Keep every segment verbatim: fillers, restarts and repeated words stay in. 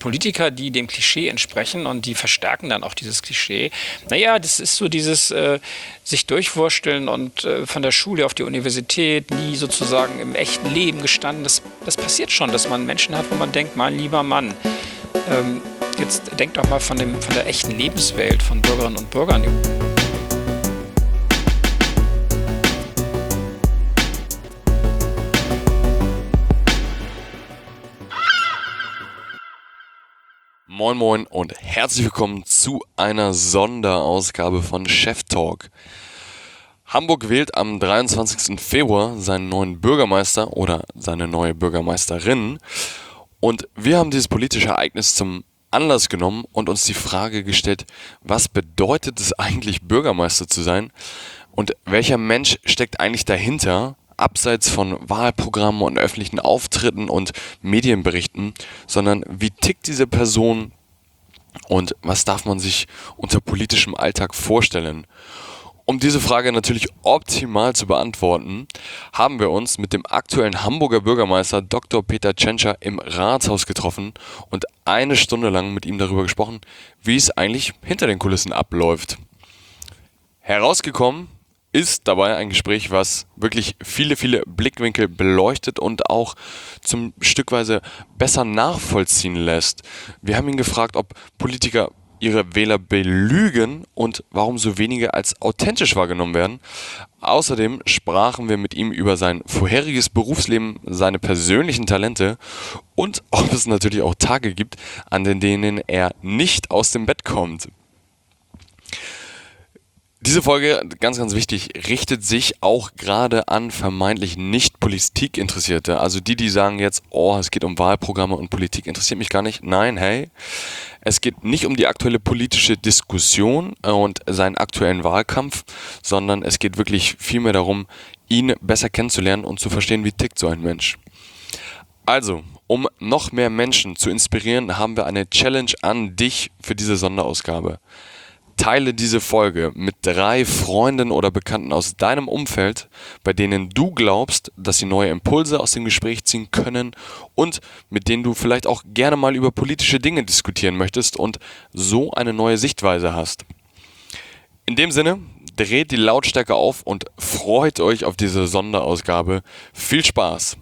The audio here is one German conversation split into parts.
Politiker, die dem Klischee entsprechen und die verstärken dann auch dieses Klischee. Naja, das ist so dieses äh, sich durchwursteln und äh, von der Schule auf die Universität, nie sozusagen im echten Leben gestanden. Das, das passiert schon, dass man Menschen hat, wo man denkt, mein lieber Mann, ähm, jetzt denkt doch mal von, dem, von der echten Lebenswelt von Bürgerinnen und Bürgern. Moin Moin und herzlich willkommen zu einer Sonderausgabe von Chef Talk. Hamburg wählt am dreiundzwanzigsten Februar seinen neuen Bürgermeister oder seine neue Bürgermeisterin. Und wir haben dieses politische Ereignis zum Anlass genommen und uns die Frage gestellt, was bedeutet es eigentlich, Bürgermeister zu sein? Und welcher Mensch steckt eigentlich dahinter, abseits von Wahlprogrammen und öffentlichen Auftritten und Medienberichten, sondern wie tickt diese Person und was darf man sich unter politischem Alltag vorstellen? Um diese Frage natürlich optimal zu beantworten, haben wir uns mit dem aktuellen Hamburger Bürgermeister Doktor Peter Tschentscher im Rathaus getroffen und eine Stunde lang mit ihm darüber gesprochen, wie es eigentlich hinter den Kulissen abläuft. Herausgekommen ist dabei ein Gespräch, was wirklich viele, viele Blickwinkel beleuchtet und auch zum Stückweise besser nachvollziehen lässt. Wir haben ihn gefragt, ob Politiker ihre Wähler belügen und warum so wenige als authentisch wahrgenommen werden. Außerdem sprachen wir mit ihm über sein vorheriges Berufsleben, seine persönlichen Talente und ob es natürlich auch Tage gibt, an denen er nicht aus dem Bett kommt. Diese Folge, ganz, ganz wichtig, richtet sich auch gerade an vermeintlich nicht Politikinteressierte. Also die, die sagen jetzt, oh, es geht um Wahlprogramme und Politik interessiert mich gar nicht. Nein, hey, es geht nicht um die aktuelle politische Diskussion und seinen aktuellen Wahlkampf, sondern es geht wirklich vielmehr darum, ihn besser kennenzulernen und zu verstehen, wie tickt so ein Mensch. Also, um noch mehr Menschen zu inspirieren, haben wir eine Challenge an dich für diese Sonderausgabe. Teile diese Folge mit drei Freunden oder Bekannten aus deinem Umfeld, bei denen du glaubst, dass sie neue Impulse aus dem Gespräch ziehen können und mit denen du vielleicht auch gerne mal über politische Dinge diskutieren möchtest und so eine neue Sichtweise hast. In dem Sinne, dreht die Lautstärke auf und freut euch auf diese Sonderausgabe. Viel Spaß!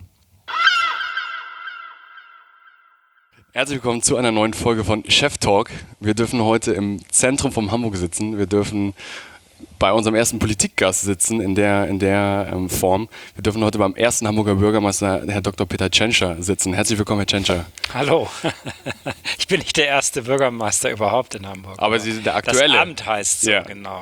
Herzlich willkommen zu einer neuen Folge von Chef Talk. Wir dürfen heute im Zentrum von Hamburg sitzen. Wir dürfen bei unserem ersten Politikgast sitzen in der, in der ähm, Form. Wir dürfen heute beim ersten Hamburger Bürgermeister, Herr Doktor Peter Tschentscher, sitzen. Herzlich willkommen, Herr Tschentscher. Hallo. Ich bin nicht der erste Bürgermeister überhaupt in Hamburg. Aber Sie sind der aktuelle. Das Amt heißt so, ja. Genau.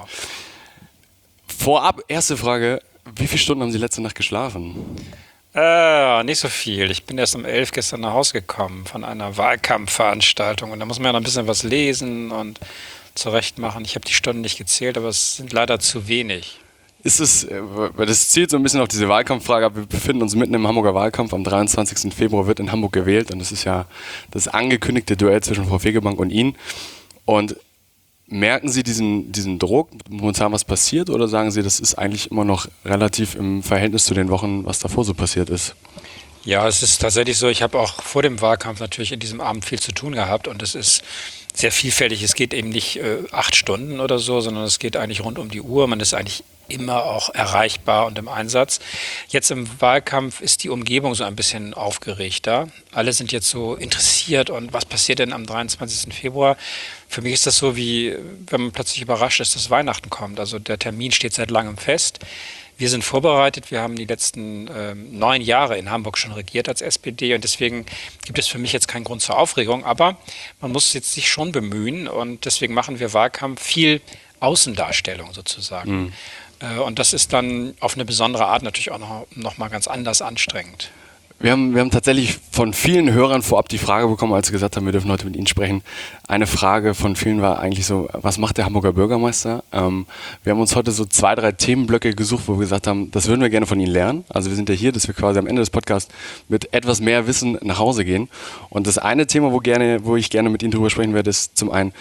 Vorab, erste Frage. Wie viele Stunden haben Sie letzte Nacht geschlafen? Äh, nicht so viel. Ich bin erst um elf gestern nach Hause gekommen von einer Wahlkampfveranstaltung und da muss man ja noch ein bisschen was lesen und zurechtmachen. Ich habe die Stunden nicht gezählt, aber es sind leider zu wenig. Ist es, weil das zielt so ein bisschen auf diese Wahlkampffrage ab. Wir befinden uns mitten im Hamburger Wahlkampf. Am dreiundzwanzigsten Februar wird in Hamburg gewählt und das ist ja das angekündigte Duell zwischen Frau Fegebank und Ihnen. Und merken Sie diesen, diesen Druck, momentan was passiert, oder sagen Sie, das ist eigentlich immer noch relativ im Verhältnis zu den Wochen, was davor so passiert ist? Ja, es ist tatsächlich so. Ich habe auch vor dem Wahlkampf natürlich in diesem Abend viel zu tun gehabt und es ist sehr vielfältig. Es geht eben nicht äh, acht Stunden oder so, sondern es geht eigentlich rund um die Uhr. Man ist eigentlich immer auch erreichbar und im Einsatz. Jetzt im Wahlkampf ist die Umgebung so ein bisschen aufgeregter. Alle sind jetzt so interessiert und was passiert denn am dreiundzwanzigsten Februar? Für mich ist das so, wie wenn man plötzlich überrascht ist, dass Weihnachten kommt. Also der Termin steht seit langem fest. Wir sind vorbereitet. Wir haben die letzten äh, neun Jahre in Hamburg schon regiert als S P D und deswegen gibt es für mich jetzt keinen Grund zur Aufregung. Aber man muss jetzt sich schon bemühen und deswegen machen wir Wahlkampf viel Außendarstellung sozusagen. Mhm. Und das ist dann auf eine besondere Art natürlich auch noch, noch mal ganz anders anstrengend. Wir haben, wir haben tatsächlich von vielen Hörern vorab die Frage bekommen, als sie gesagt haben, wir dürfen heute mit Ihnen sprechen. Eine Frage von vielen war eigentlich so, was macht der Hamburger Bürgermeister? Ähm, wir haben uns heute so zwei, drei Themenblöcke gesucht, wo wir gesagt haben, das würden wir gerne von Ihnen lernen. Also wir sind ja hier, dass wir quasi am Ende des Podcasts mit etwas mehr Wissen nach Hause gehen. Und das eine Thema, wo, gerne, wo ich gerne mit Ihnen drüber sprechen werde, ist zum einen,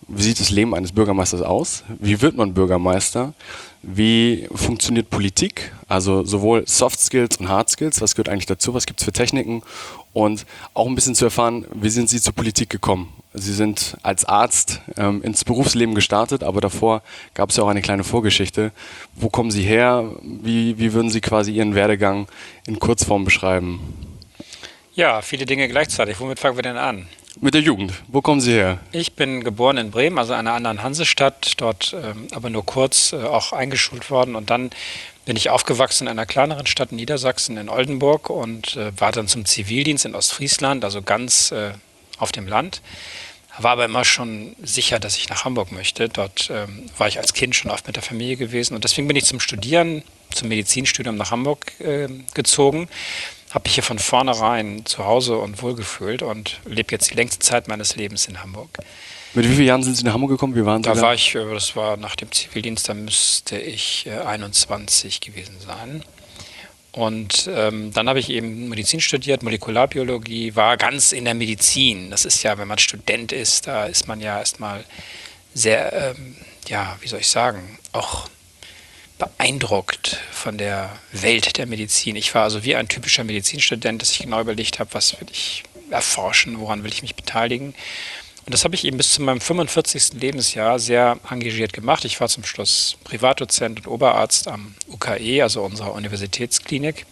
wie sieht das Leben eines Bürgermeisters aus? Wie wird man Bürgermeister? Wie funktioniert Politik? Also sowohl Soft Skills und Hard Skills, was gehört eigentlich dazu? Was gibt es für Techniken? Und auch ein bisschen zu erfahren, wie sind Sie zur Politik gekommen? Sie sind als Arzt ähm, ins Berufsleben gestartet, aber davor gab es ja auch eine kleine Vorgeschichte. Wo kommen Sie her? Wie, wie würden Sie quasi Ihren Werdegang in Kurzform beschreiben? Ja, viele Dinge gleichzeitig. Womit fangen wir denn an? Mit der Jugend. Wo kommen Sie her? Ich bin geboren in Bremen, also einer anderen Hansestadt, dort ähm, aber nur kurz äh, auch eingeschult worden. Und dann bin ich aufgewachsen in einer kleineren Stadt in Niedersachsen, in Oldenburg, und äh, war dann zum Zivildienst in Ostfriesland, also ganz äh, auf dem Land. War aber immer schon sicher, dass ich nach Hamburg möchte. Dort ähm, war ich als Kind schon oft mit der Familie gewesen. Und deswegen bin ich zum Studieren, zum Medizinstudium nach Hamburg äh, gezogen. Habe mich hier von vornherein zu Hause und wohlgefühlt und lebe jetzt die längste Zeit meines Lebens in Hamburg. Mit wie vielen Jahren sind Sie nach Hamburg gekommen? Wie waren Sie Da da? war ich, äh, das war nach dem Zivildienst, da müsste ich äh, einundzwanzig gewesen sein. Und ähm, dann habe ich eben Medizin studiert, Molekularbiologie, war ganz in der Medizin. Das ist ja, wenn man Student ist, da ist man ja erstmal sehr, ähm, ja, wie soll ich sagen, auch beeindruckt von der Welt der Medizin. Ich war also wie ein typischer Medizinstudent, dass ich genau überlegt habe, was will ich erforschen, woran will ich mich beteiligen. Und das habe ich eben bis zu meinem fünfundvierzigsten Lebensjahr sehr engagiert gemacht. Ich war zum Schluss Privatdozent und Oberarzt am U K E, also unserer Universitätsklinik.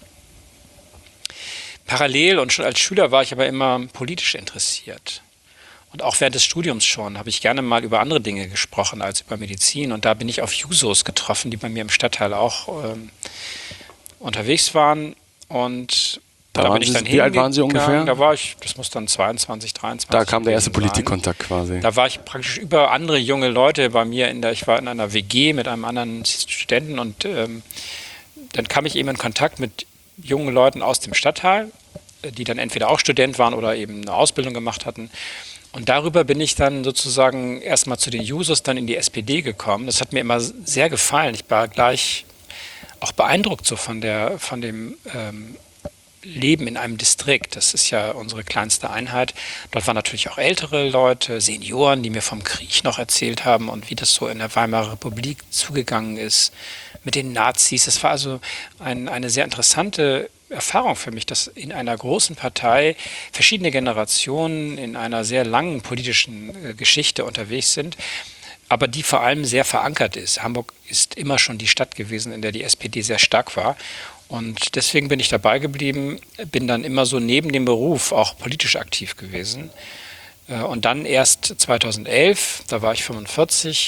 Parallel und schon als Schüler war ich aber immer politisch interessiert. Und auch während des Studiums schon habe ich gerne mal über andere Dinge gesprochen als über Medizin. Und da bin ich auf Jusos getroffen, die bei mir im Stadtteil auch ähm, unterwegs waren. Und Da da waren bin ich Sie- dann wie alt waren Sie hingegangen. ungefähr? Da war ich, das muss dann zweiundzwanzig, dreiundzwanzig Da kam der erste gewesen sein. Politikkontakt quasi. Da war ich praktisch über andere junge Leute bei mir in der, ich war in einer W G mit einem anderen Studenten, und ähm, dann kam ich eben in Kontakt mit jungen Leuten aus dem Stadtteil, die dann entweder auch Student waren oder eben eine Ausbildung gemacht hatten. Und darüber bin ich dann sozusagen erstmal zu den Jusos, dann in die S P D gekommen. Das hat mir immer sehr gefallen. Ich war gleich auch beeindruckt so von der, von dem ähm, Leben in einem Distrikt. Das ist ja unsere kleinste Einheit. Dort waren natürlich auch ältere Leute, Senioren, die mir vom Krieg noch erzählt haben und wie das so in der Weimarer Republik zugegangen ist mit den Nazis. Das war also ein, eine sehr interessante Erfahrung für mich, dass in einer großen Partei verschiedene Generationen in einer sehr langen politischen äh, Geschichte unterwegs sind, aber die vor allem sehr verankert ist. Hamburg ist immer schon die Stadt gewesen, in der die S P D sehr stark war. Und deswegen bin ich dabei geblieben, bin dann immer so neben dem Beruf auch politisch aktiv gewesen. Äh, Und dann erst zweitausendelf, da war ich fünfundvierzig,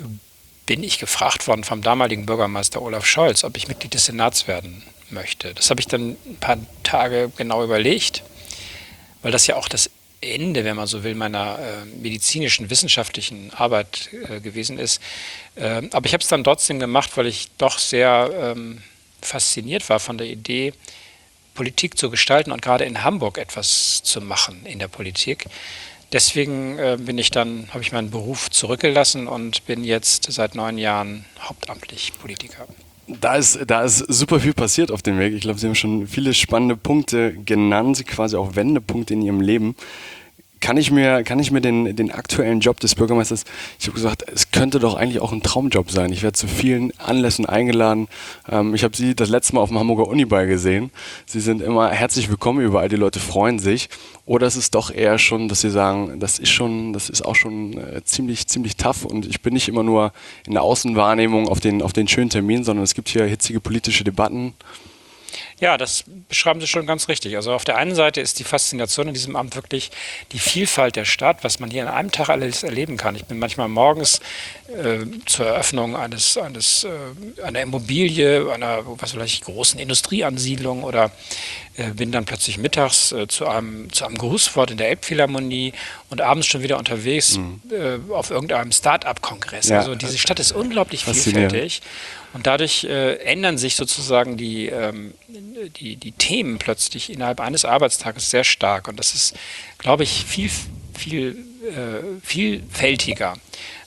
bin ich gefragt worden vom damaligen Bürgermeister Olaf Scholz, ob ich Mitglied des Senats werden möchte. Das habe ich dann ein paar Tage genau überlegt, weil das ja auch das Ende, wenn man so will, meiner äh, medizinischen, wissenschaftlichen Arbeit äh, gewesen ist. Äh, aber ich habe es dann trotzdem gemacht, weil ich doch sehr ähm, fasziniert war von der Idee, Politik zu gestalten und gerade in Hamburg etwas zu machen in der Politik. Deswegen äh, bin ich dann, habe ich meinen Beruf zurückgelassen und bin jetzt seit neun Jahren hauptamtlich Politiker. Da ist, da ist super viel passiert auf dem Weg. Ich glaube, Sie haben schon viele spannende Punkte genannt, quasi auch Wendepunkte in Ihrem Leben. Kann ich mir, kann ich mir den, den aktuellen Job des Bürgermeisters, ich habe gesagt, es könnte doch eigentlich auch ein Traumjob sein. Ich werde zu vielen Anlässen eingeladen. Ähm, ich habe Sie das letzte Mal auf dem Hamburger Uniball gesehen. Sie sind immer herzlich willkommen überall, die Leute freuen sich. Oder ist es doch eher schon, dass Sie sagen, das ist schon, das ist auch schon äh, ziemlich, ziemlich tough und ich bin nicht immer nur in der Außenwahrnehmung auf den, auf den schönen Terminen, sondern es gibt hier hitzige politische Debatten. Ja, das beschreiben Sie schon ganz richtig. Also auf der einen Seite ist die Faszination in diesem Amt wirklich die Vielfalt der Stadt, was man hier an einem Tag alles erleben kann. Ich bin manchmal morgens äh, zur Eröffnung eines, eines äh, einer Immobilie, einer was weiß ich, großen Industrieansiedlung oder äh, bin dann plötzlich mittags äh, zu einem zu einem Grußwort in der Elbphilharmonie und abends schon wieder unterwegs mhm. äh, auf irgendeinem Start-up-Kongress. Ja. Also diese Stadt ist unglaublich Faszinierend. vielfältig. Und dadurch äh, ändern sich sozusagen die, ähm, die, die Themen plötzlich innerhalb eines Arbeitstages sehr stark. Und das ist, glaube ich, viel, viel äh, vielfältiger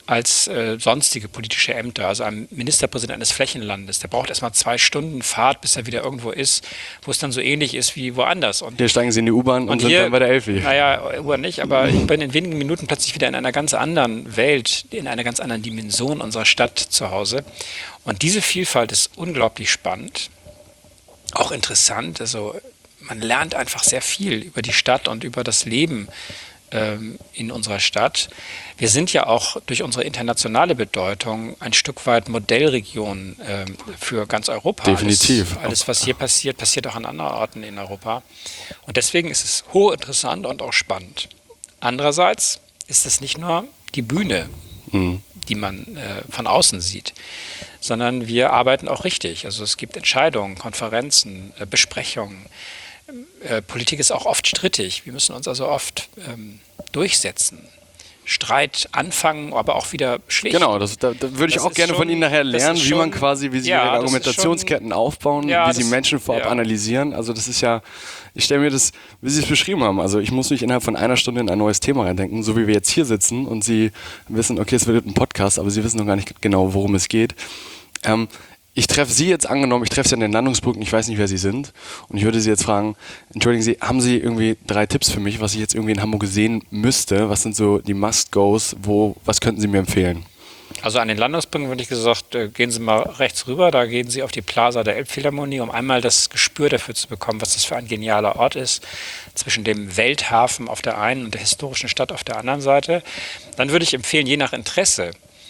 als äh, sonstige politische Ämter. Also ein Ministerpräsident eines Flächenlandes, der braucht erstmal zwei Stunden Fahrt, bis er wieder irgendwo ist, wo es dann so ähnlich ist wie woanders. Und Hier steigen Sie in die U-Bahn und, und sind hier, dann bei der Elfi. Naja, U-Bahn nicht, aber ich bin in wenigen Minuten plötzlich wieder in einer ganz anderen Welt, in einer ganz anderen Dimension unserer Stadt zu Hause. Und diese Vielfalt ist unglaublich spannend, auch interessant. Also man lernt einfach sehr viel über die Stadt und über das Leben ähm, in unserer Stadt. Wir sind ja auch durch unsere internationale Bedeutung ein Stück weit Modellregion ähm, für ganz Europa. Definitiv. Alles, alles, was hier passiert, passiert auch an anderen Orten in Europa. Und deswegen ist es hochinteressant und auch spannend. Andererseits ist es nicht nur die Bühne, mhm. die man äh, von außen sieht, sondern wir arbeiten auch richtig. Also es gibt Entscheidungen, Konferenzen, äh, Besprechungen. Äh, Politik ist auch oft strittig. Wir müssen uns also oft ähm, durchsetzen. Streit anfangen, aber auch wieder schlichten. Genau, das, da, da würde ich das auch gerne schon, von Ihnen nachher lernen, wie schon, man quasi, wie Sie ja, Ihre Argumentationsketten schon, aufbauen, ja, wie Sie das, Menschen vorab ja. analysieren. Also das ist ja, ich stelle mir das, wie Sie es beschrieben haben, also ich muss mich innerhalb von einer Stunde in ein neues Thema reindenken, so wie wir jetzt hier sitzen und Sie wissen, okay, es wird ein Podcast, aber Sie wissen noch gar nicht genau, worum es geht. Ähm, Ich treffe Sie jetzt angenommen, ich treffe Sie an den Landungsbrücken, ich weiß nicht, wer Sie sind. Und ich würde Sie jetzt fragen, entschuldigen Sie, haben Sie irgendwie drei Tipps für mich, was ich jetzt irgendwie in Hamburg sehen müsste? Was sind so die Must-Gos? Wo, was könnten Sie mir empfehlen? Also an den Landungsbrücken würde ich gesagt, äh, gehen Sie mal rechts rüber, da gehen Sie auf die Plaza der Elbphilharmonie, um einmal das Gespür dafür zu bekommen, was das für ein genialer Ort ist, zwischen dem Welthafen auf der einen und der historischen Stadt auf der anderen Seite. Dann würde ich empfehlen, je nach Interesse,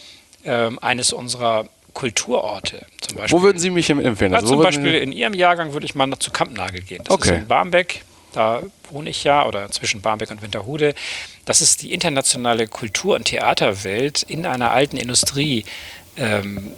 äh, eines unserer Kulturorte. Zum Beispiel. Wo würden Sie mich empfehlen? Ja, also, zum Beispiel in Ihrem Jahrgang würde ich mal noch zu Kampnagel gehen. Das okay. ist in Barmbek, da wohne ich ja, oder zwischen Barmbek und Winterhude. Das ist die internationale Kultur- und Theaterwelt in einer alten Industrie, ähm,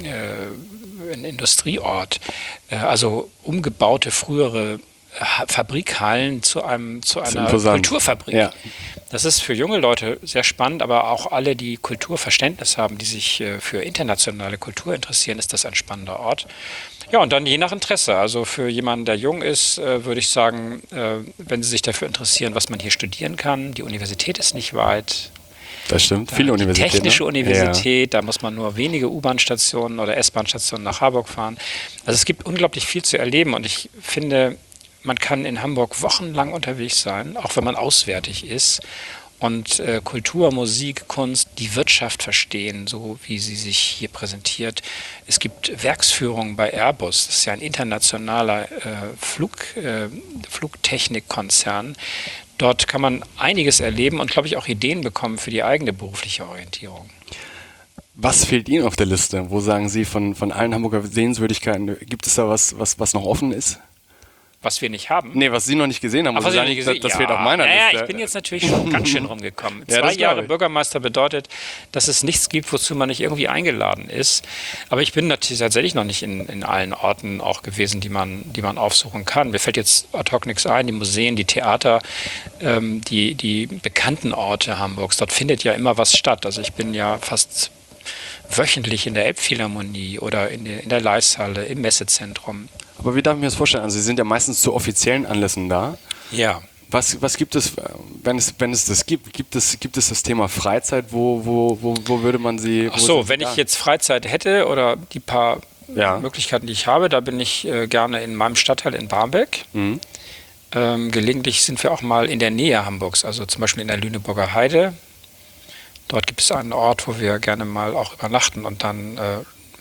äh, ein Industrieort. Äh, also umgebaute frühere Fabrikhallen zu einem zu einer Kulturfabrik. Ja. Das ist für junge Leute sehr spannend, aber auch alle, die Kulturverständnis haben, die sich äh, für internationale Kultur interessieren, ist das ein spannender Ort. Ja, und dann je nach Interesse. Also für jemanden, der jung ist, äh, würde ich sagen, äh, wenn Sie sich dafür interessieren, was man hier studieren kann, die Universität ist nicht weit. Das stimmt, viele Universitäten. Technische ne? Universität, ja. Da muss man nur wenige U-Bahn-Stationen oder S-Bahn-Stationen nach Harburg fahren. Also es gibt unglaublich viel zu erleben und ich finde, man kann in Hamburg wochenlang unterwegs sein, auch wenn man auswärtig ist und äh, Kultur, Musik, Kunst, die Wirtschaft verstehen, so wie sie sich hier präsentiert. Es gibt Werksführungen bei Airbus, das ist ja ein internationaler äh, Flug, äh, Flugtechnikkonzern. Dort kann man einiges erleben und, glaube ich, auch Ideen bekommen für die eigene berufliche Orientierung. Was fehlt Ihnen auf der Liste? Wo sagen Sie, von, von allen Hamburger Sehenswürdigkeiten, gibt es da was, was, was noch offen ist? Was wir nicht haben. Nee, was Sie noch nicht gesehen haben. Ach, was sagen, nicht gesehen? Das, das ja, fehlt auf meiner naja, Liste. Ich bin jetzt natürlich schon ganz schön rumgekommen. Ja, Zwei Jahre Bürgermeister bedeutet, dass es nichts gibt, wozu man nicht irgendwie eingeladen ist. Aber ich bin natürlich tatsächlich noch nicht in, in allen Orten auch gewesen, die man, die man aufsuchen kann. Mir fällt jetzt ad hoc nichts ein. Die Museen, die Theater, ähm, die, die bekannten Orte Hamburgs. Dort findet ja immer was statt. Also ich bin ja fast wöchentlich in der Elbphilharmonie oder in der, in der Leishalle, im Messezentrum. Aber wie darf ich mir das vorstellen? Also Sie sind ja meistens zu offiziellen Anlässen da. Ja. Was, was gibt es, wenn es, wenn es das gibt, gibt es, gibt es das Thema Freizeit, wo, wo, wo, wo würde man Sie... Ach so, wenn ich jetzt Freizeit hätte oder die paar ja. Möglichkeiten, die ich habe, da bin ich äh, gerne in meinem Stadtteil in Barmbek. Mhm. Ähm, gelegentlich sind wir auch mal in der Nähe Hamburgs, also zum Beispiel in der Lüneburger Heide. Dort gibt es einen Ort, wo wir gerne mal auch übernachten und dann... Äh,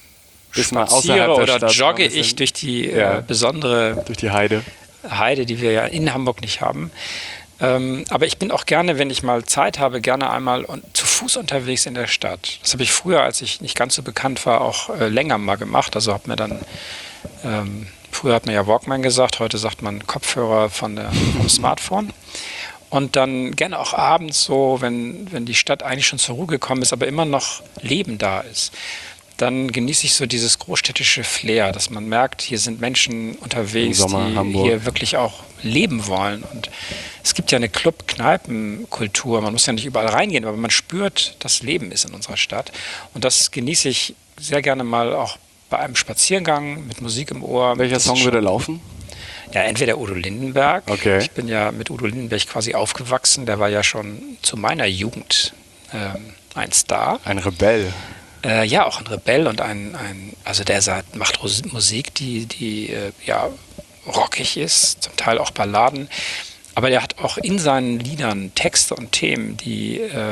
spaziere oder Stadt jogge ich durch die ja. äh, besondere durch die Heide. Heide, die wir ja in Hamburg nicht haben. Ähm, aber ich bin auch gerne, wenn ich mal Zeit habe, gerne einmal un- zu Fuß unterwegs in der Stadt. Das habe ich früher, als ich nicht ganz so bekannt war, auch äh, länger mal gemacht. Also habe mir dann, ähm, früher hat man ja Walkman gesagt, heute sagt man Kopfhörer von der, vom Smartphone. Und dann gerne auch abends so, wenn, wenn die Stadt eigentlich schon zur Ruhe gekommen ist, aber immer noch Leben da ist. Dann genieße ich so dieses großstädtische Flair, dass man merkt, hier sind Menschen unterwegs, Sommer, die Hamburg. hier wirklich auch leben wollen. Und es gibt ja eine Club-Kneipen-Kultur, man muss ja nicht überall reingehen, aber man spürt, dass Leben ist in unserer Stadt. Und das genieße ich sehr gerne mal auch bei einem Spaziergang mit Musik im Ohr. Welcher Das Song würde laufen? Ja, entweder Udo Lindenberg. Okay. Ich bin ja mit Udo Lindenberg quasi aufgewachsen, der war ja schon zu meiner Jugend ähm, ein Star. Ein Rebell. Äh, ja, auch ein Rebell und ein, ein also der sagt, macht Musik, die, die äh, ja rockig ist, zum Teil auch Balladen. Aber der hat auch in seinen Liedern Texte und Themen, die äh,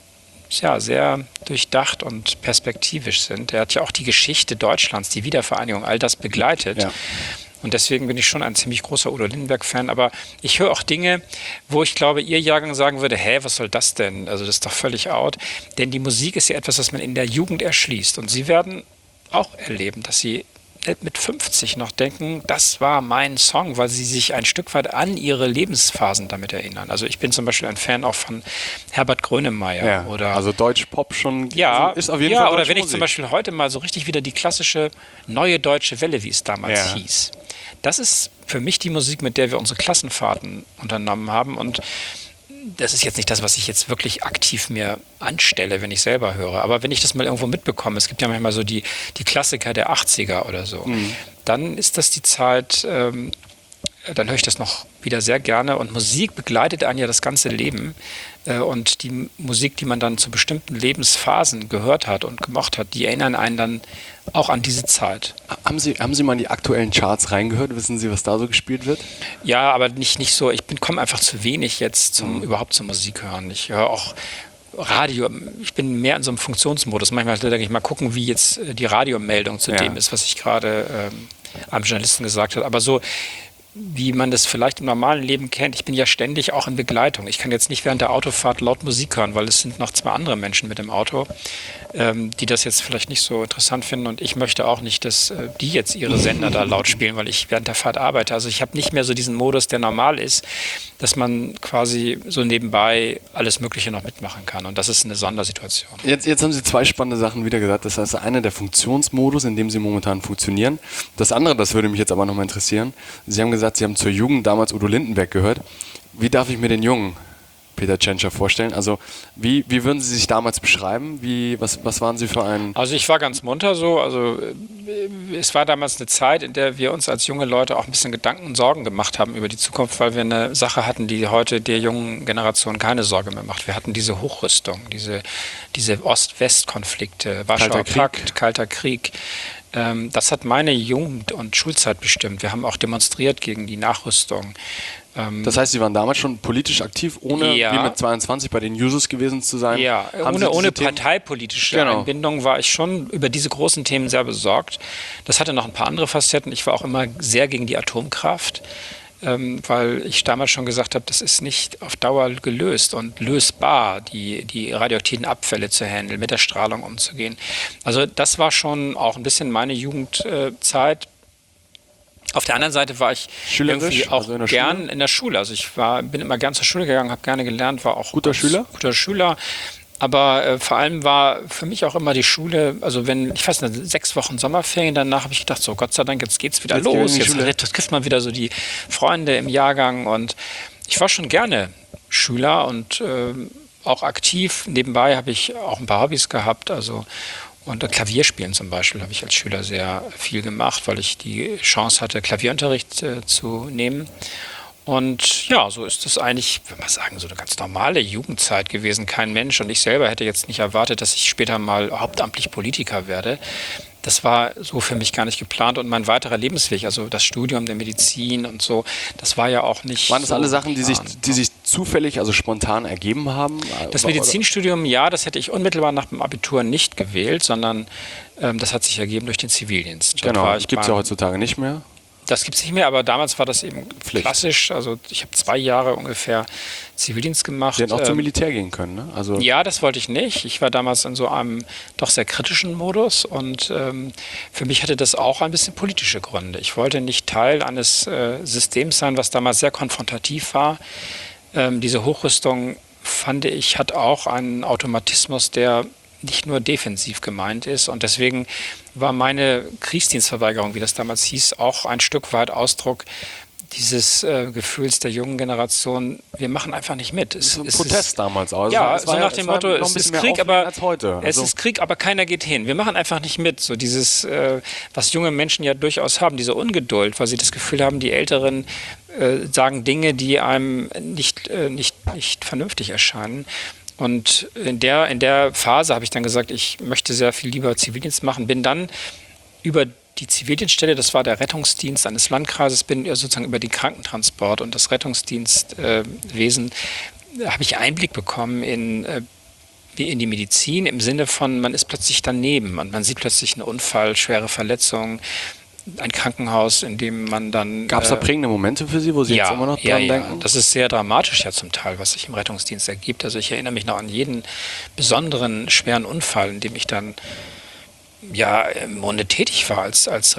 ja, sehr durchdacht und perspektivisch sind. Er hat ja auch die Geschichte Deutschlands, die Wiedervereinigung, all das begleitet. Ja. Und deswegen bin ich schon ein ziemlich großer Udo Lindenberg-Fan. Aber ich höre auch Dinge, wo ich glaube, ihr Jahrgang sagen würde, hä, was soll das denn? Also das ist doch völlig out. Denn die Musik ist ja etwas, was man in der Jugend erschließt. Und sie werden auch erleben, dass sie mit fünfzig noch denken, das war mein Song, weil sie sich ein Stück weit an ihre Lebensphasen damit erinnern. Also ich bin zum Beispiel ein Fan auch von Herbert Grönemeyer. Ja, oder also Deutsch-Pop schon, ja, also ist auf jeden ja, Fall oder wenn Musik. ich zum Beispiel heute mal so richtig wieder die klassische neue deutsche Welle, wie es damals Ja. hieß. Das ist für mich die Musik, mit der wir unsere Klassenfahrten unternommen haben. Und das ist jetzt nicht das, was ich jetzt wirklich aktiv mir anstelle, wenn ich selber höre. Aber wenn ich das mal irgendwo mitbekomme, es gibt ja manchmal so die, die Klassiker der achtziger oder so, mhm. dann ist das die Zeit, ähm, dann höre ich das noch wieder sehr gerne. Und Musik begleitet einen ja das ganze Leben. Äh, und die Musik, die man dann zu bestimmten Lebensphasen gehört hat und gemocht hat, die erinnern einen dann auch an diese Zeit. Haben Sie, haben Sie mal in die aktuellen Charts reingehört? Wissen Sie, was da so gespielt wird? Ja, aber nicht, nicht so. Ich komme einfach zu wenig jetzt zum, mhm. überhaupt zum Musik hören. Ich höre auch Radio. Ich bin mehr in so einem Funktionsmodus. Manchmal denke ich mal gucken, wie jetzt die Radiomeldung zu ja. dem ist, was ich gerade ähm, am Journalisten gesagt habe. Aber so wie man das vielleicht im normalen Leben kennt. Ich bin ja ständig auch in Begleitung. Ich kann jetzt nicht während der Autofahrt laut Musik hören, weil es sind noch zwei andere Menschen mit dem Auto, ähm, die das jetzt vielleicht nicht so interessant finden. Und ich möchte auch nicht, dass äh, die jetzt ihre Sender da laut spielen, weil ich während der Fahrt arbeite. Also ich habe nicht mehr so diesen Modus, der normal ist, dass man quasi so nebenbei alles Mögliche noch mitmachen kann. Und das ist eine Sondersituation. Jetzt, jetzt haben Sie zwei spannende Sachen wieder gesagt. Das heißt, eine der Funktionsmodus, in dem Sie momentan funktionieren. Das andere, das würde mich jetzt aber nochmal interessieren. Sie haben gesagt, Sie haben zur Jugend damals Udo Lindenberg gehört. Wie darf ich mir den jungen Peter Tschentscher vorstellen? Also wie, wie würden Sie sich damals beschreiben? Wie, was, was waren Sie für ein... Also ich war ganz munter so. Also es war damals eine Zeit, in der wir uns als junge Leute auch ein bisschen Gedanken und Sorgen gemacht haben über die Zukunft, weil wir eine Sache hatten, die heute der jungen Generation keine Sorge mehr macht. Wir hatten diese Hochrüstung, diese, diese Ost-West-Konflikte, Warschauer Pakt, Kalter Krieg. Das hat meine Jugend- und Schulzeit bestimmt. Wir haben auch demonstriert gegen die Nachrüstung. Das heißt, Sie waren damals schon politisch aktiv, ohne ja. wie mit zweiundzwanzig bei den Jusos gewesen zu sein? Ja, Haben ohne, ohne Themen? parteipolitische genau. Einbindung war ich schon über diese großen Themen sehr besorgt. Das hatte noch ein paar andere Facetten. Ich war auch immer sehr gegen die Atomkraft, ähm, weil ich damals schon gesagt habe, das ist nicht auf Dauer gelöst und lösbar, die, die radioaktiven Abfälle zu handeln, mit der Strahlung umzugehen. Also das war schon auch ein bisschen meine Jugendzeit. Auf der anderen Seite war ich irgendwie auch also in gern Schule? in der Schule. Also ich war, bin immer gern zur Schule gegangen, habe gerne gelernt, war auch guter Schüler. Guter Schüler. Aber äh, vor allem war für mich auch immer die Schule, also wenn, ich weiß nicht, sechs Wochen Sommerferien, danach habe ich gedacht, so Gott sei Dank, jetzt geht's wieder jetzt los. Jetzt trifft man wieder so die Freunde im Jahrgang. Und ich war schon gerne Schüler und äh, auch aktiv. Nebenbei habe ich auch ein paar Hobbys gehabt, also und Klavierspielen zum Beispiel habe ich als Schüler sehr viel gemacht, weil ich die Chance hatte, Klavierunterricht äh, zu nehmen. Und ja, so ist es eigentlich, würde man sagen, so eine ganz normale Jugendzeit gewesen. Kein Mensch und ich selber hätte jetzt nicht erwartet, dass ich später mal hauptamtlich Politiker werde. Das war so für mich gar nicht geplant und mein weiterer Lebensweg, also das Studium der Medizin und so, das war ja auch nicht. Waren das so alle Sachen, die sich, die sich zufällig, also spontan ergeben haben? Das Medizinstudium, ja, das hätte ich unmittelbar nach dem Abitur nicht gewählt, sondern ähm, das hat sich ergeben durch den Zivildienst. Dort genau, das gibt es ja heutzutage nicht mehr. Das gibt es nicht mehr, aber damals war das eben Pflicht. Klassisch. Also ich habe zwei Jahre ungefähr Zivildienst gemacht. Sie hätten auch ähm, zum Militär gehen können, ne? Also ja, das wollte ich nicht. Ich war damals in so einem doch sehr kritischen Modus und ähm, für mich hatte das auch ein bisschen politische Gründe. Ich wollte nicht Teil eines äh, Systems sein, was damals sehr konfrontativ war. Ähm, diese Hochrüstung, fand ich, hat auch einen Automatismus, der nicht nur defensiv gemeint ist. Und deswegen war meine Kriegsdienstverweigerung, wie das damals hieß, auch ein Stück weit Ausdruck dieses äh, Gefühls der jungen Generation, wir machen einfach nicht mit. Es, so ein es Protest ist, damals auch. Ja, es so war, nach dem Motto, es ist Krieg, aber als heute. es Also ist Krieg, aber keiner geht hin. Wir machen einfach nicht mit. So dieses, äh, was junge Menschen ja durchaus haben, diese Ungeduld, weil sie das Gefühl haben, die Älteren äh, sagen Dinge, die einem nicht, äh, nicht, nicht vernünftig erscheinen. Und in der, in der Phase habe ich dann gesagt, ich möchte sehr viel lieber Zivildienst machen. Bin dann über die Zivildienststelle, das war der Rettungsdienst eines Landkreises, bin sozusagen über den Krankentransport und das Rettungsdienstwesen, äh, habe ich Einblick bekommen in, äh, in die Medizin im Sinne von, man ist plötzlich daneben und man sieht plötzlich einen Unfall, schwere Verletzungen, ein Krankenhaus, in dem man dann... Gab es da prägende Momente für Sie, wo Sie ja, jetzt immer noch ja, dran ja. denken? Das ist sehr dramatisch ja zum Teil, was sich im Rettungsdienst ergibt. Also ich erinnere mich noch an jeden besonderen schweren Unfall, in dem ich dann ja im Grunde tätig war als, als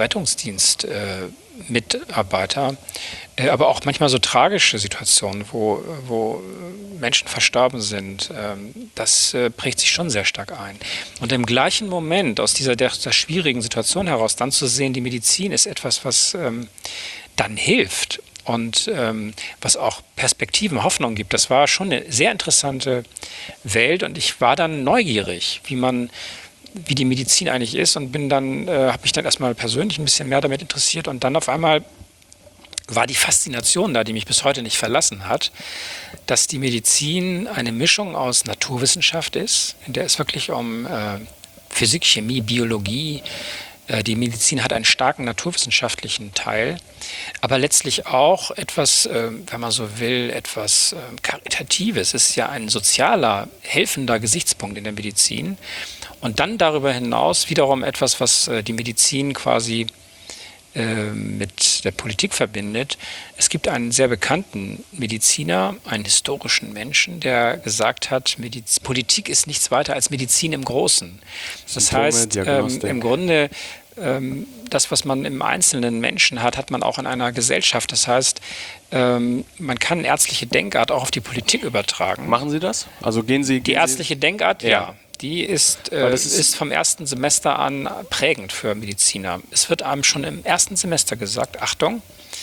Rettungsdienstmitarbeiter. Äh, äh, aber auch manchmal so tragische Situationen, wo, wo Menschen verstorben sind. Ähm, das äh, prägt sich schon sehr stark ein. Und im gleichen Moment, aus dieser der, der schwierigen Situation heraus, dann zu sehen, die Medizin ist etwas, was ähm, dann hilft und ähm, was auch Perspektiven, Hoffnung gibt. Das war schon eine sehr interessante Welt und ich war dann neugierig, wie man wie die Medizin eigentlich ist und bin dann, äh, habe mich dann erstmal persönlich ein bisschen mehr damit interessiert und dann auf einmal war die Faszination da, die mich bis heute nicht verlassen hat, dass die Medizin eine Mischung aus Naturwissenschaft ist, in der es wirklich um äh, Physik, Chemie, Biologie, äh, die Medizin hat einen starken naturwissenschaftlichen Teil, aber letztlich auch etwas, äh, wenn man so will, etwas äh, Karitatives. Es ist ja ein sozialer, helfender Gesichtspunkt in der Medizin. Und dann darüber hinaus wiederum etwas, was äh, die Medizin quasi äh, mit der Politik verbindet. Es gibt einen sehr bekannten Mediziner, einen historischen Menschen, der gesagt hat, Mediz- Politik ist nichts weiter als Medizin im Großen. Das Symptome, heißt, ähm, Diagnostik. im Grunde ähm, das, was man im einzelnen Menschen hat, hat man auch in einer Gesellschaft. Das heißt, ähm, man kann ärztliche Denkart auch auf die Politik übertragen. Machen Sie das? Also gehen Sie... Die gehen ärztliche Denkart, ja. Ja. Die ist, Weil äh, das ist- ist vom ersten Semester an prägend für Mediziner. Es wird einem schon im ersten Semester gesagt, Achtung,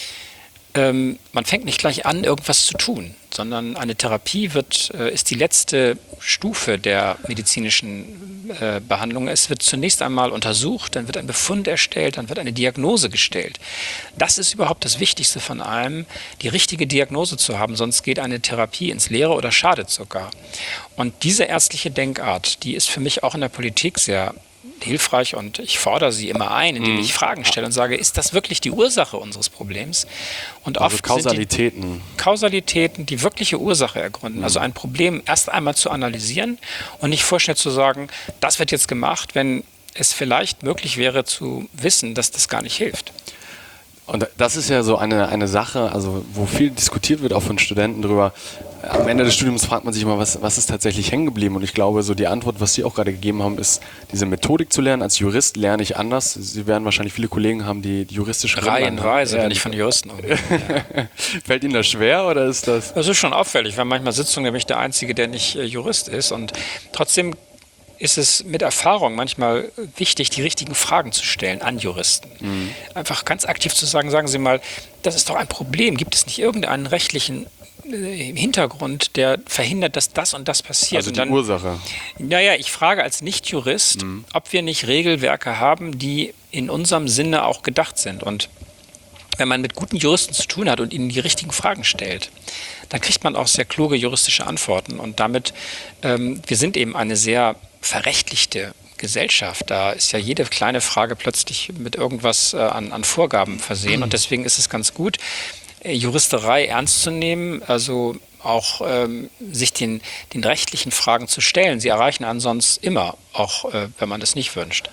ähm, man fängt nicht gleich an, irgendwas zu tun, sondern eine Therapie wird, äh, ist die letzte Stufe der medizinischen äh, Behandlung. Es wird zunächst einmal untersucht, dann wird ein Befund erstellt, dann wird eine Diagnose gestellt. Das ist überhaupt das Wichtigste von allem, die richtige Diagnose zu haben, sonst geht eine Therapie ins Leere oder schadet sogar. Und diese ärztliche Denkart, die ist für mich auch in der Politik sehr hilfreich und ich fordere sie immer ein, indem ich Fragen stelle und sage, ist das wirklich die Ursache unseres Problems? Und Also oft sind Kausalitäten. die Kausalitäten die wirkliche Ursache ergründen. Also ein Problem erst einmal zu analysieren und nicht vorschnell zu sagen, das wird jetzt gemacht, wenn es vielleicht möglich wäre zu wissen, dass das gar nicht hilft. Und das ist ja so eine, eine Sache, also wo viel diskutiert wird, auch von Studenten drüber. Am Ende des Studiums fragt man sich immer, was, was ist tatsächlich hängen geblieben? Und ich glaube, so die Antwort, was Sie auch gerade gegeben haben, ist, diese Methodik zu lernen. Als Jurist lerne ich anders. Sie werden wahrscheinlich viele Kollegen haben, die, die juristische Reihenweise, Ja, wenn ich von Juristen umgehe. Ja. Fällt Ihnen das schwer oder ist das... Das ist schon auffällig, weil manchmal Sitzungen nämlich der Einzige, der nicht äh, Jurist ist. Und trotzdem ist es mit Erfahrung manchmal wichtig, die richtigen Fragen zu stellen an Juristen. Mhm. Einfach ganz aktiv zu sagen, sagen Sie mal, das ist doch ein Problem. Gibt es nicht irgendeinen rechtlichen äh, Hintergrund, der verhindert, dass das und das passiert? Also die und dann, Ursache. Naja, ich frage als Nicht-Jurist, mhm. ob wir nicht Regelwerke haben, die in unserem Sinne auch gedacht sind. Und wenn man mit guten Juristen zu tun hat und ihnen die richtigen Fragen stellt, dann kriegt man auch sehr kluge juristische Antworten. Und damit, ähm, wir sind eben eine sehr verrechtlichte Gesellschaft. Da ist ja jede kleine Frage plötzlich mit irgendwas äh, an, an Vorgaben versehen. Und deswegen ist es ganz gut, äh, Juristerei ernst zu nehmen, also auch ähm, sich den, den rechtlichen Fragen zu stellen. Sie erreichen einen sonst immer, auch äh, wenn man das nicht wünscht.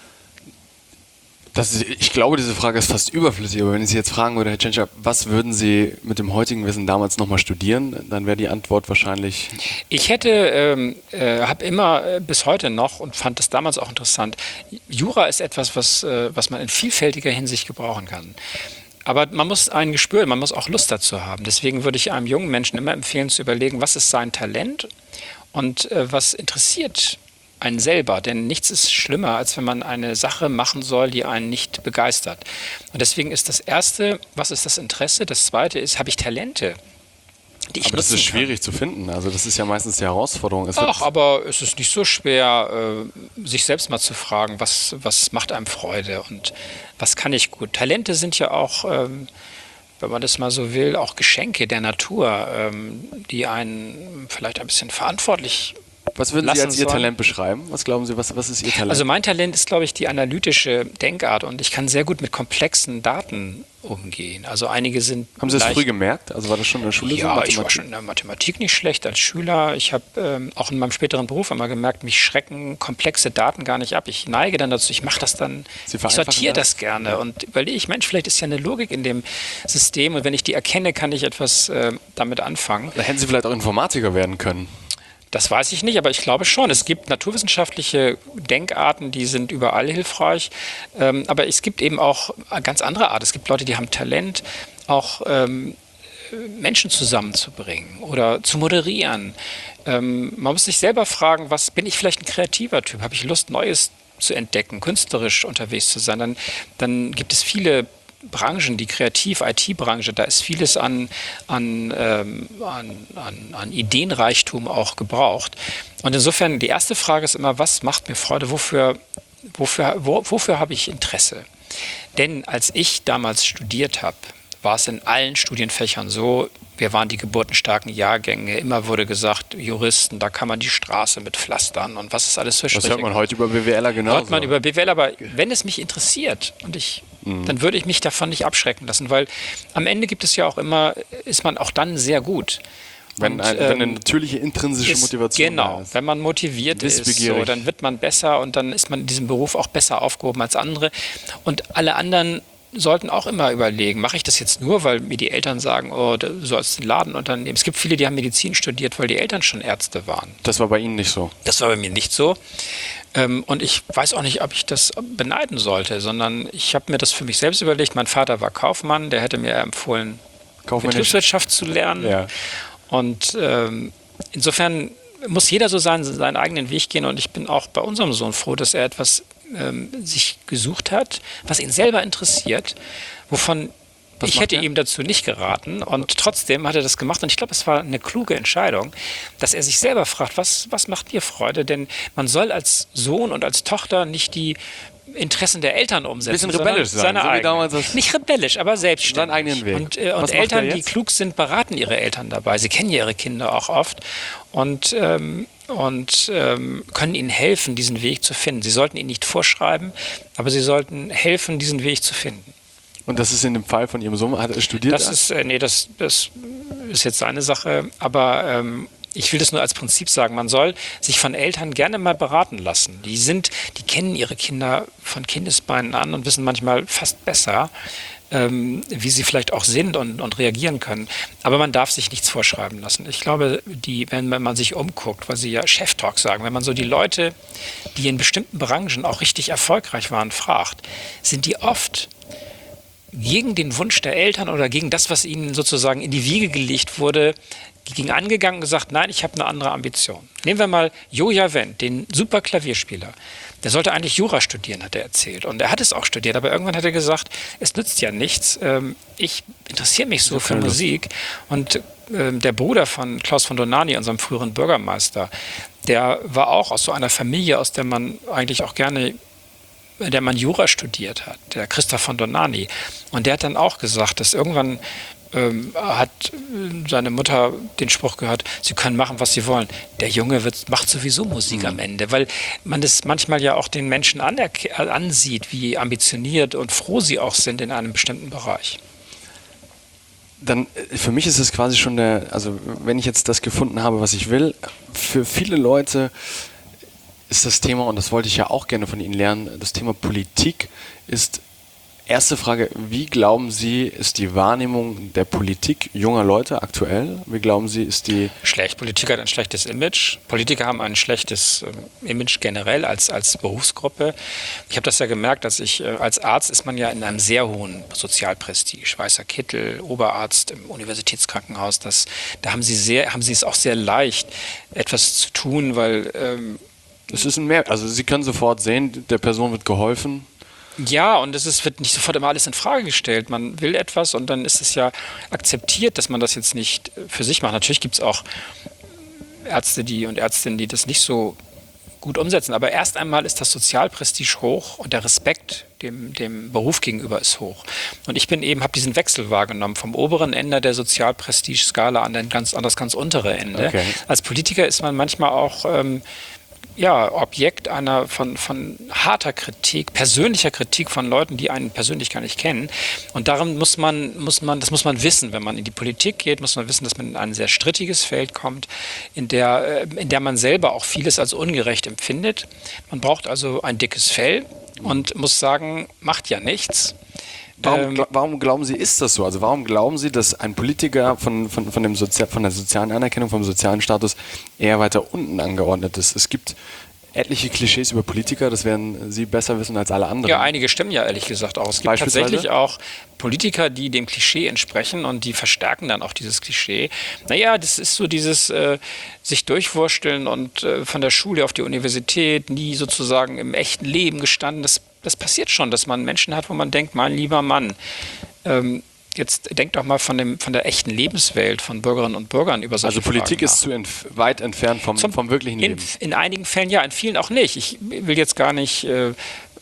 Das ist, ich glaube, diese Frage ist fast überflüssig, aber wenn ich Sie jetzt fragen würde, Herr Tschentscher, was würden Sie mit dem heutigen Wissen damals nochmal studieren, dann wäre die Antwort wahrscheinlich... Ich hätte, ähm, äh, habe immer äh, bis heute noch und fand das damals auch interessant, Jura ist etwas, was, äh, was man in vielfältiger Hinsicht gebrauchen kann. Aber man muss ein Gespür, man muss auch Lust dazu haben. Deswegen würde ich einem jungen Menschen immer empfehlen, zu überlegen, was ist sein Talent und äh, was interessiert einen selber, denn nichts ist schlimmer, als wenn man eine Sache machen soll, die einen nicht begeistert. Und deswegen ist das Erste, was ist das Interesse? Das Zweite ist, habe ich Talente, die ich Aber das nutzen ist kann? schwierig zu finden, also das ist ja meistens die Herausforderung. Es wird- Ach, aber es ist nicht so schwer, äh, sich selbst mal zu fragen, was, was macht einem Freude und was kann ich gut. Talente sind ja auch ähm, wenn man das mal so will, auch Geschenke der Natur, ähm, die einen vielleicht ein bisschen verantwortlich Was würden Sie lassen als Ihr sollen. Talent beschreiben? Was glauben Sie, was, was ist Ihr Talent? Also mein Talent ist, glaube ich, die analytische Denkart und ich kann sehr gut mit komplexen Daten umgehen. Also einige sind Haben Sie das leicht- früh gemerkt? Also war das schon in der Schule so? Ja, ich war Mathematik? schon in der Mathematik nicht schlecht als Schüler. Ich habe ähm, auch in meinem späteren Beruf immer gemerkt, mich schrecken komplexe Daten gar nicht ab. Ich neige dann dazu, ich mache das dann, Sie ich vereinfachen sortiere das? das gerne und überlege ich, Mensch, vielleicht ist ja eine Logik in dem System und wenn ich die erkenne, kann ich etwas äh, damit anfangen. Da hätten Sie vielleicht auch Informatiker werden können. Das weiß ich nicht, aber ich glaube schon. Es gibt naturwissenschaftliche Denkarten, die sind überall hilfreich. Ähm, aber es gibt eben auch eine ganz andere Art. Es gibt Leute, die haben Talent, auch ähm, Menschen zusammenzubringen oder zu moderieren. Ähm, man muss sich selber fragen, was bin ich vielleicht ein kreativer Typ? Habe ich Lust, Neues zu entdecken, künstlerisch unterwegs zu sein? Dann, dann gibt es viele Branchen, die Kreativ-I T-Branche, da ist vieles an, an, ähm, an, an, an Ideenreichtum auch gebraucht. Und insofern, die erste Frage ist immer, was macht mir Freude, wofür, wofür, wo, wofür habe ich Interesse? Denn als ich damals studiert habe, war es in allen Studienfächern so, wir waren die geburtenstarken Jahrgänge, immer wurde gesagt, Juristen, da kann man die Straße mit pflastern und was ist alles für Das Striche. hört man heute über B W Ler genauso. Hört man über B W L, aber wenn es mich interessiert und ich, Mhm. dann würde ich mich davon nicht abschrecken lassen, weil am Ende gibt es ja auch immer, ist man auch dann sehr gut. wenn, Und, ein, wenn eine ähm, natürliche intrinsische ist, Motivation genau, da ist. wenn man motiviert ist, Wissbegierig. so, dann wird man besser und dann ist man in diesem Beruf auch besser aufgehoben als andere. Und alle anderen sollten auch immer überlegen, mache ich das jetzt nur, weil mir die Eltern sagen, oh, du sollst den Laden unternehmen. Es gibt viele, die haben Medizin studiert, weil die Eltern schon Ärzte waren. Das war bei Ihnen nicht so. Das war bei mir nicht so. Ähm, und ich weiß auch nicht, ob ich das beneiden sollte, sondern ich habe mir das für mich selbst überlegt. Mein Vater war Kaufmann, der hätte mir empfohlen, Kaufmännisch. Betriebswirtschaft zu lernen. Ja. Und ähm, insofern muss jeder so seinen, seinen eigenen Weg gehen. Und ich bin auch bei unserem Sohn froh, dass er etwas ähm, sich gesucht hat, was ihn selber interessiert, wovon Was ich macht hätte er? ihm dazu nicht geraten. Und trotzdem hat er das gemacht. Und ich glaube, es war eine kluge Entscheidung, dass er sich selber fragt, was, was macht dir Freude? Denn man soll als Sohn und als Tochter nicht die Interessen der Eltern umsetzen. Bisschen rebellisch sein, sondern so wie seine damals eigenen. das- Nicht rebellisch, aber selbstständig. Seinen eigenen Weg. Und, äh, Was und macht er Eltern, die jetzt? klug sind, beraten ihre Eltern dabei. Sie kennen ja ihre Kinder auch oft und, ähm, und ähm, können ihnen helfen, diesen Weg zu finden. Sie sollten ihn nicht vorschreiben, aber sie sollten helfen, diesen Weg zu finden. Und das ist in dem Fall von Ihrem Sohn, hat er studiert? Das ist, äh, nee, das, das ist jetzt seine Sache, aber ähm, ich will das nur als Prinzip sagen. Man soll sich von Eltern gerne mal beraten lassen. Die sind, die kennen ihre Kinder von Kindesbeinen an und wissen manchmal fast besser, ähm, wie sie vielleicht auch sind und, und reagieren können. Aber man darf sich nichts vorschreiben lassen. Ich glaube, die, wenn, wenn man sich umguckt, weil Sie ja Chef-Talk sagen, wenn man so die Leute, die in bestimmten Branchen auch richtig erfolgreich waren, fragt, sind die oft gegen den Wunsch der Eltern oder gegen das, was ihnen sozusagen in die Wiege gelegt wurde, gegen angegangen und gesagt, nein, ich habe eine andere Ambition. Nehmen wir mal Joja Wendt, den super Klavierspieler. Der sollte eigentlich Jura studieren, hat er erzählt. Und er hat es auch studiert, aber irgendwann hat er gesagt, es nützt ja nichts. Ähm, ich interessiere mich so für Musik. Und ähm, der Bruder von Klaus von Donani, unserem früheren Bürgermeister, der war auch aus so einer Familie, aus der man eigentlich auch gerne in der man Jura studiert hat, der Christoph von Donani. Und der hat dann auch gesagt, dass irgendwann ähm, hat äh, seine Mutter den Spruch gehört, sie können machen, was sie wollen. Der Junge wird, macht sowieso Musik Mhm. am Ende, weil man das manchmal ja auch den Menschen anerk- äh, ansieht, wie ambitioniert und froh sie auch sind in einem bestimmten Bereich. Dann, äh, für mich ist es quasi schon der, also wenn ich jetzt das gefunden habe, was ich will, für viele Leute ist das Thema, und das wollte ich ja auch gerne von Ihnen lernen, das Thema Politik ist, erste Frage, wie glauben Sie, ist die Wahrnehmung der Politik junger Leute aktuell? Wie glauben Sie, ist die... Schlecht. Politik hat ein schlechtes Image. Politiker haben ein schlechtes ähm, Image generell als, als Berufsgruppe. Ich habe das ja gemerkt, dass ich, äh, als Arzt ist man ja in einem sehr hohen Sozialprestige. Weißer Kittel, Oberarzt im Universitätskrankenhaus. Das, da haben sie, sehr, haben sie es auch sehr leicht, etwas zu tun, weil... Ähm, Es ist ein Mehr, also Sie können sofort sehen, der Person wird geholfen. Ja, und es ist, wird nicht sofort immer alles in Frage gestellt. Man will etwas und dann ist es ja akzeptiert, dass man das jetzt nicht für sich macht. Natürlich gibt es auch Ärzte die und Ärztinnen, die das nicht so gut umsetzen. Aber erst einmal ist das Sozialprestige hoch und der Respekt dem, dem Beruf gegenüber ist hoch. Und ich bin eben, habe diesen Wechsel wahrgenommen vom oberen Ende der Sozialprestige-Skala an, den ganz, an das ganz untere Ende. Okay. Als Politiker ist man manchmal auch ähm, ja, Objekt einer von, von harter Kritik, persönlicher Kritik von Leuten, die einen persönlich gar nicht kennen. Und darum muss man, muss man, das muss man wissen, wenn man in die Politik geht, muss man wissen, dass man in ein sehr strittiges Feld kommt, in der, in der man selber auch vieles als ungerecht empfindet. Man braucht also ein dickes Fell und muss sagen, macht ja nichts. Warum, ähm, warum glauben Sie, ist das so? Also warum glauben Sie, dass ein Politiker von, von, von, dem Sozi- von der sozialen Anerkennung, vom sozialen Status eher weiter unten angeordnet ist? Es gibt etliche Klischees über Politiker, das werden Sie besser wissen als alle anderen. Ja, einige stimmen ja ehrlich gesagt auch. Es gibt tatsächlich auch Politiker, die dem Klischee entsprechen und die verstärken dann auch dieses Klischee. Naja, das ist so dieses äh, sich durchwursteln und äh, von der Schule auf die Universität, nie sozusagen im echten Leben gestanden. Das, das passiert schon, dass man Menschen hat, wo man denkt, mein lieber Mann, ähm, jetzt denkt doch mal von, dem, von der echten Lebenswelt von Bürgerinnen und Bürgern über solche Also Politik Fragen ist zu entf- weit entfernt vom, Zum, vom wirklichen in, Leben. In einigen Fällen ja, in vielen auch nicht. Ich will jetzt gar nicht äh,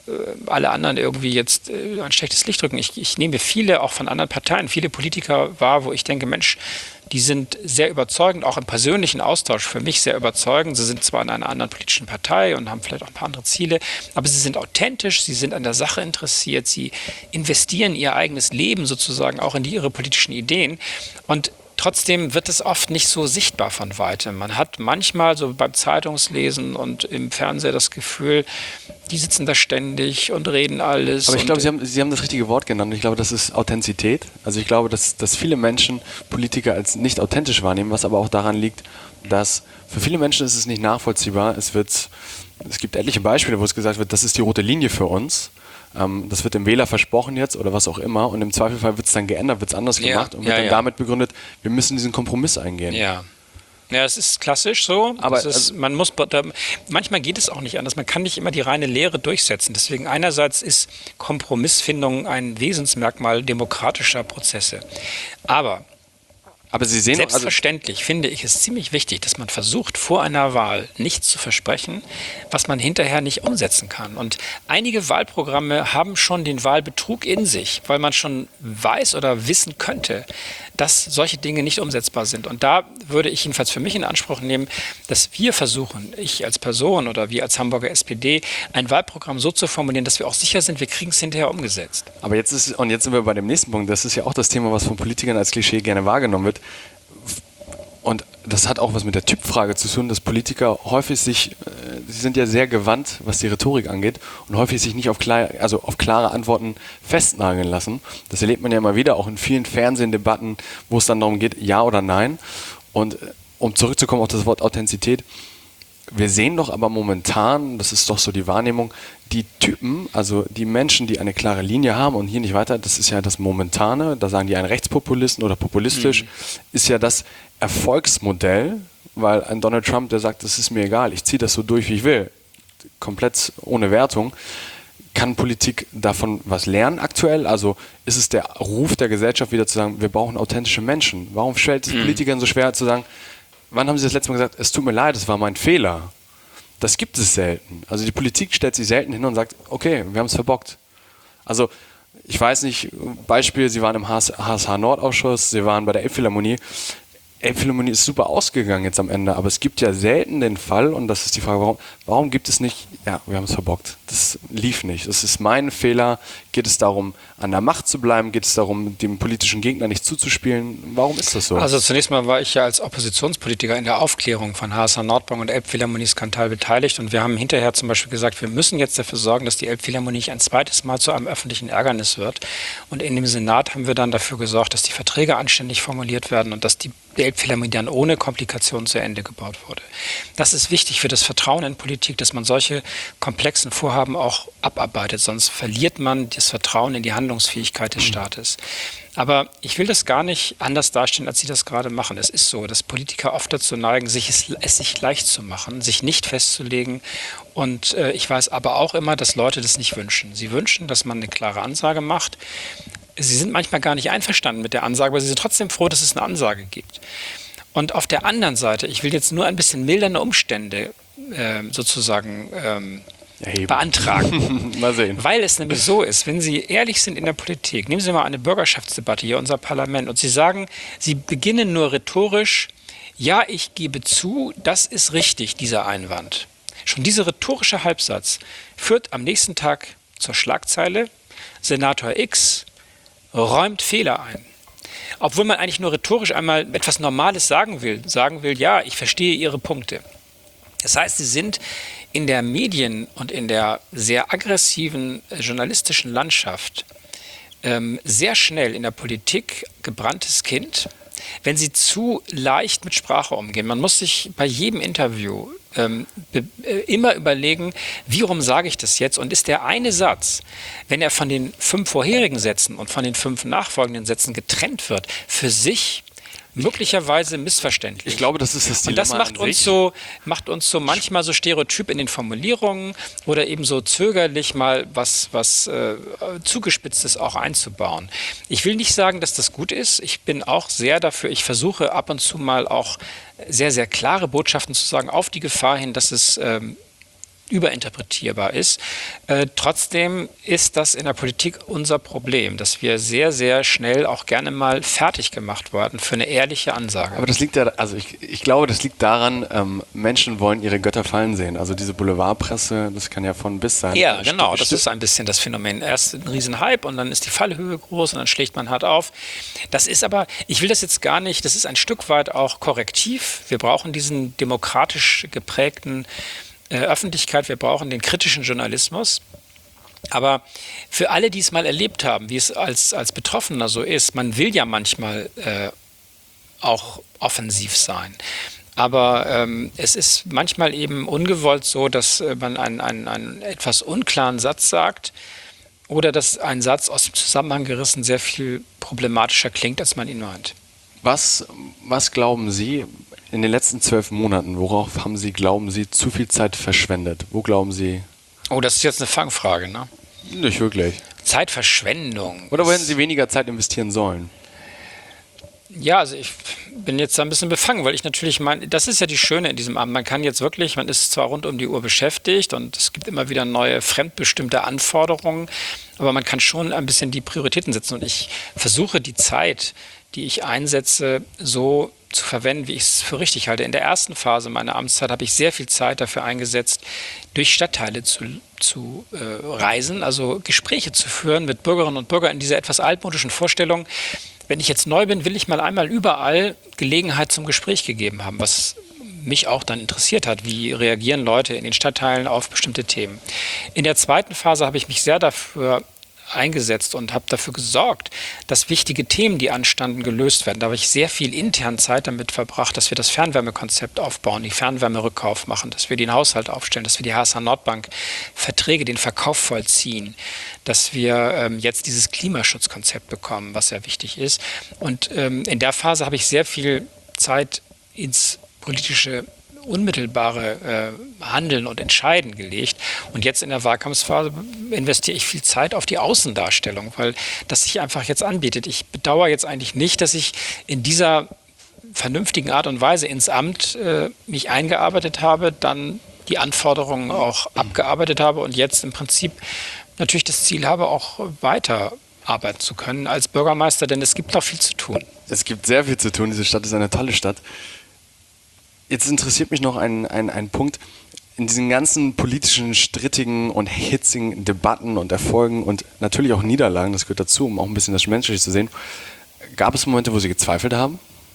alle anderen irgendwie jetzt äh, ein schlechtes Licht drücken. Ich, ich nehme viele, auch von anderen Parteien, viele Politiker wahr, wo ich denke, Mensch, die sind sehr überzeugend, auch im persönlichen Austausch für mich sehr überzeugend. Sie sind zwar in einer anderen politischen Partei und haben vielleicht auch ein paar andere Ziele, aber sie sind authentisch, sie sind an der Sache interessiert, sie investieren ihr eigenes Leben sozusagen auch in die, ihre politischen Ideen. Und trotzdem wird es oft nicht so sichtbar von weitem. Man hat manchmal so beim Zeitungslesen und im Fernseher das Gefühl, die sitzen da ständig und reden alles. Aber ich glaube, Sie haben, Sie haben das richtige Wort genannt. Ich glaube, das ist Authentizität. Also ich glaube, dass, dass viele Menschen Politiker als nicht authentisch wahrnehmen, was aber auch daran liegt, dass für viele Menschen ist es nicht nachvollziehbar. Es wird, es gibt etliche Beispiele, wo es gesagt wird, das ist die rote Linie für uns. Ähm, das wird dem Wähler versprochen jetzt oder was auch immer und im Zweifelfall wird es dann geändert, wird es anders ja, gemacht und wird ja, dann ja. damit begründet, wir müssen diesen Kompromiss eingehen. Ja. Ja, es ist klassisch so. Aber das ist, man muss, da, manchmal geht es auch nicht anders. Man kann nicht immer die reine Lehre durchsetzen. Deswegen einerseits ist Kompromissfindung ein Wesensmerkmal demokratischer Prozesse. Aber Aber Sie sehen selbstverständlich also finde ich es ziemlich wichtig, dass man versucht, vor einer Wahl nichts zu versprechen, was man hinterher nicht umsetzen kann. Und einige Wahlprogramme haben schon den Wahlbetrug in sich, weil man schon weiß oder wissen könnte, dass solche Dinge nicht umsetzbar sind. Und da würde ich jedenfalls für mich in Anspruch nehmen, dass wir versuchen, ich als Person oder wir als Hamburger S P D, ein Wahlprogramm so zu formulieren, dass wir auch sicher sind, wir kriegen es hinterher umgesetzt. Aber jetzt ist, und jetzt sind wir bei dem nächsten Punkt, das ist ja auch das Thema, was von Politikern als Klischee gerne wahrgenommen wird. Und das hat auch was mit der Typfrage zu tun, dass Politiker häufig sich, äh, sie sind ja sehr gewandt, was die Rhetorik angeht und häufig sich nicht auf, klar, also auf klare Antworten festnageln lassen. Das erlebt man ja immer wieder, auch in vielen Fernsehdebatten, wo es dann darum geht, ja oder nein. Und äh, um zurückzukommen auf das Wort Authentizität, wir sehen doch aber momentan, das ist doch so die Wahrnehmung, die Typen, also die Menschen, die eine klare Linie haben und hier nicht weiter, das ist ja das Momentane, da sagen die einen Rechtspopulisten oder populistisch, mhm. ist ja das Erfolgsmodell, weil ein Donald Trump, der sagt, das ist mir egal, ich ziehe das so durch, wie ich will, komplett ohne Wertung. Kann Politik davon was lernen aktuell? Also ist es der Ruf der Gesellschaft wieder zu sagen, wir brauchen authentische Menschen? Warum fällt es mhm. Politikern so schwer zu sagen, wann haben Sie das letzte Mal gesagt, es tut mir leid, es war mein Fehler? Das gibt es selten. Also die Politik stellt sich selten hin und sagt, okay, wir haben es verbockt. Also ich weiß nicht, Beispiel, Sie waren im H S H-Nord-Ausschuss, Sie waren bei der Elbphilharmonie. Elbphilharmonie ist super ausgegangen jetzt am Ende, aber es gibt ja selten den Fall, und das ist die Frage, warum, warum gibt es nicht, ja, wir haben es verbockt, das lief nicht, das ist mein Fehler, geht es darum, an der Macht zu bleiben, geht es darum, dem politischen Gegner nicht zuzuspielen, warum ist das so? Also zunächst mal war ich ja als Oppositionspolitiker in der Aufklärung von H S H-Nordbank und Elbphilharmonie-Skandal beteiligt und wir haben hinterher zum Beispiel gesagt, wir müssen jetzt dafür sorgen, dass die Elbphilharmonie nicht ein zweites Mal zu einem öffentlichen Ärgernis wird, und in dem Senat haben wir dann dafür gesorgt, dass die Verträge anständig formuliert werden und dass die die Elbphilharmonie dann ohne Komplikationen zu Ende gebaut wurde. Das ist wichtig für das Vertrauen in Politik, dass man solche komplexen Vorhaben auch abarbeitet, sonst verliert man das Vertrauen in die Handlungsfähigkeit des Staates. Aber ich will das gar nicht anders darstellen, als Sie das gerade machen. Es ist so, dass Politiker oft dazu neigen, sich es, es sich leicht zu machen, sich nicht festzulegen. Und äh, ich weiß aber auch immer, dass Leute das nicht wünschen. Sie wünschen, dass man eine klare Ansage macht. Sie sind manchmal gar nicht einverstanden mit der Ansage, aber sie sind trotzdem froh, dass es eine Ansage gibt. Und auf der anderen Seite, ich will jetzt nur ein bisschen mildernde Umstände äh, sozusagen ähm, Erheben. beantragen. Mal sehen. Weil es nämlich so ist, wenn Sie ehrlich sind in der Politik, nehmen Sie mal eine Bürgerschaftsdebatte hier, unser Parlament, und Sie sagen, Sie beginnen nur rhetorisch, ja, ich gebe zu, das ist richtig, dieser Einwand. Schon dieser rhetorische Halbsatz führt am nächsten Tag zur Schlagzeile, Senator X räumt Fehler ein. Obwohl man eigentlich nur rhetorisch einmal etwas Normales sagen will, sagen will, ja, ich verstehe Ihre Punkte. Das heißt, Sie sind in der Medien- und in der sehr aggressiven journalistischen Landschaft ähm, sehr schnell in der Politik gebranntes Kind, wenn Sie zu leicht mit Sprache umgehen. Man muss sich bei jedem Interview ähm, be- äh, immer überlegen, wie rum sage ich das jetzt? Und ist der eine Satz, wenn er von den fünf vorherigen Sätzen und von den fünf nachfolgenden Sätzen getrennt wird, für sich möglicherweise missverständlich. Ich glaube, das ist das Dilemma. Und das macht an uns sich. so, macht uns so manchmal so stereotyp in den Formulierungen oder eben so zögerlich mal was, was äh, Zugespitztes auch einzubauen. Ich will nicht sagen, dass das gut ist. Ich bin auch sehr dafür, ich versuche ab und zu mal auch sehr, sehr klare Botschaften zu sagen, auf die Gefahr hin, dass es ähm, überinterpretierbar ist. Äh, trotzdem ist das in der Politik unser Problem, dass wir sehr, sehr schnell auch gerne mal fertig gemacht werden für eine ehrliche Ansage. Aber das liegt ja, also ich, ich glaube, das liegt daran, ähm, Menschen wollen ihre Götter fallen sehen. Also diese Boulevardpresse, das kann ja von bis sein. Ja, genau, St- das st- ist ein bisschen das Phänomen. Erst ein Riesenhype und dann ist die Fallhöhe groß und dann schlägt man hart auf. Das ist aber, ich will das jetzt gar nicht, das ist ein Stück weit auch korrektiv. Wir brauchen diesen demokratisch geprägten äh, Öffentlichkeit, wir brauchen den kritischen Journalismus. Aber für alle, die es mal erlebt haben, wie es als, als Betroffener so ist, man will ja manchmal äh, auch offensiv sein. Aber ähm, es ist manchmal eben ungewollt so, dass äh, man einen, einen, einen etwas unklaren Satz sagt oder dass ein Satz aus dem Zusammenhang gerissen sehr viel problematischer klingt, als man ihn meint. Was, was glauben Sie in den letzten zwölf Monaten, worauf haben Sie, glauben Sie, zu viel Zeit verschwendet? Wo glauben Sie? Oh, das ist jetzt eine Fangfrage, ne? Nicht wirklich. Zeitverschwendung. Oder wo hätten Sie weniger Zeit investieren sollen? Ja, also ich bin jetzt da ein bisschen befangen, weil ich natürlich meine, das ist ja die Schöne in diesem Amt. Man kann jetzt wirklich, man ist zwar rund um die Uhr beschäftigt und es gibt immer wieder neue fremdbestimmte Anforderungen, aber man kann schon ein bisschen die Prioritäten setzen. Und ich versuche die Zeit, die ich einsetze, so zu verwenden, wie ich es für richtig halte. In der ersten Phase meiner Amtszeit habe ich sehr viel Zeit dafür eingesetzt, durch Stadtteile zu, zu äh, reisen, also Gespräche zu führen mit Bürgerinnen und Bürgern in dieser etwas altmodischen Vorstellung, wenn ich jetzt neu bin, will ich mal einmal überall Gelegenheit zum Gespräch gegeben haben, was mich auch dann interessiert hat. Wie reagieren Leute in den Stadtteilen auf bestimmte Themen? In der zweiten Phase habe ich mich sehr dafür eingesetzt und habe dafür gesorgt, dass wichtige Themen, die anstanden, gelöst werden. Da habe ich sehr viel intern Zeit damit verbracht, dass wir das Fernwärmekonzept aufbauen, die Fernwärmerückkauf machen, dass wir den Haushalt aufstellen, dass wir die H S H Nordbank Verträge, den Verkauf vollziehen, dass wir ähm, jetzt dieses Klimaschutzkonzept bekommen, was sehr wichtig ist. Und ähm, in der Phase habe ich sehr viel Zeit ins politische unmittelbare äh, Handeln und Entscheiden gelegt. Und jetzt in der Wahlkampfphase investiere ich viel Zeit auf die Außendarstellung, weil das sich einfach jetzt anbietet. Ich bedauere jetzt eigentlich nicht, dass ich in dieser vernünftigen Art und Weise ins Amt äh, mich eingearbeitet habe, dann die Anforderungen auch abgearbeitet habe und jetzt im Prinzip natürlich das Ziel habe, auch weiter arbeiten zu können als Bürgermeister, denn es gibt noch viel zu tun. Es gibt sehr viel zu tun. Diese Stadt ist eine tolle Stadt. Jetzt interessiert mich noch ein, ein, ein Punkt. In diesen ganzen politischen, strittigen und hitzigen Debatten und Erfolgen und natürlich auch Niederlagen, das gehört dazu, um auch ein bisschen das Menschliche zu sehen, gab es Momente, wo Sie gezweifelt haben?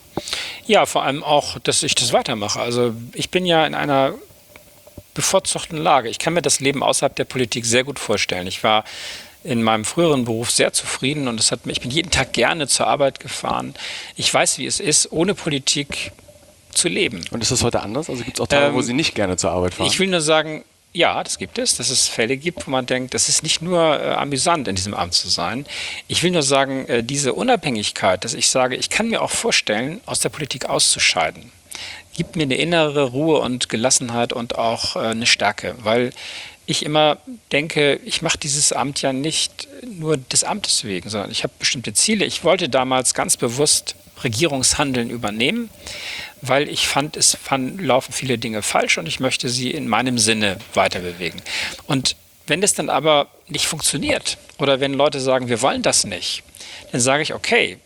Ja, vor allem auch, dass ich das weitermache. Also ich bin ja in einer bevorzugten Lage. Ich kann mir das Leben außerhalb der Politik sehr gut vorstellen. Ich war in meinem früheren Beruf sehr zufrieden und es hat, ich bin jeden Tag gerne zur Arbeit gefahren. Ich weiß, wie es ist, ohne Politik zu leben. Und ist das heute anders? Also gibt es auch Tage, ähm, wo Sie nicht gerne zur Arbeit fahren? Ich will nur sagen, ja, das gibt es, dass es Fälle gibt, wo man denkt, das ist nicht nur äh, amüsant, in diesem Amt zu sein. Ich will nur sagen, äh, diese Unabhängigkeit, dass ich sage, ich kann mir auch vorstellen, aus der Politik auszuscheiden. gibt mir eine innere Ruhe und Gelassenheit und auch äh, eine Stärke, weil ich immer denke, ich mache dieses Amt ja nicht nur des Amtes wegen, sondern ich habe bestimmte Ziele. Ich wollte damals ganz bewusst Regierungshandeln übernehmen, weil ich fand, es fand, laufen viele Dinge falsch und ich möchte sie in meinem Sinne weiter bewegen. Und wenn das dann aber nicht funktioniert oder wenn Leute sagen, wir wollen das nicht, dann sage ich, okay,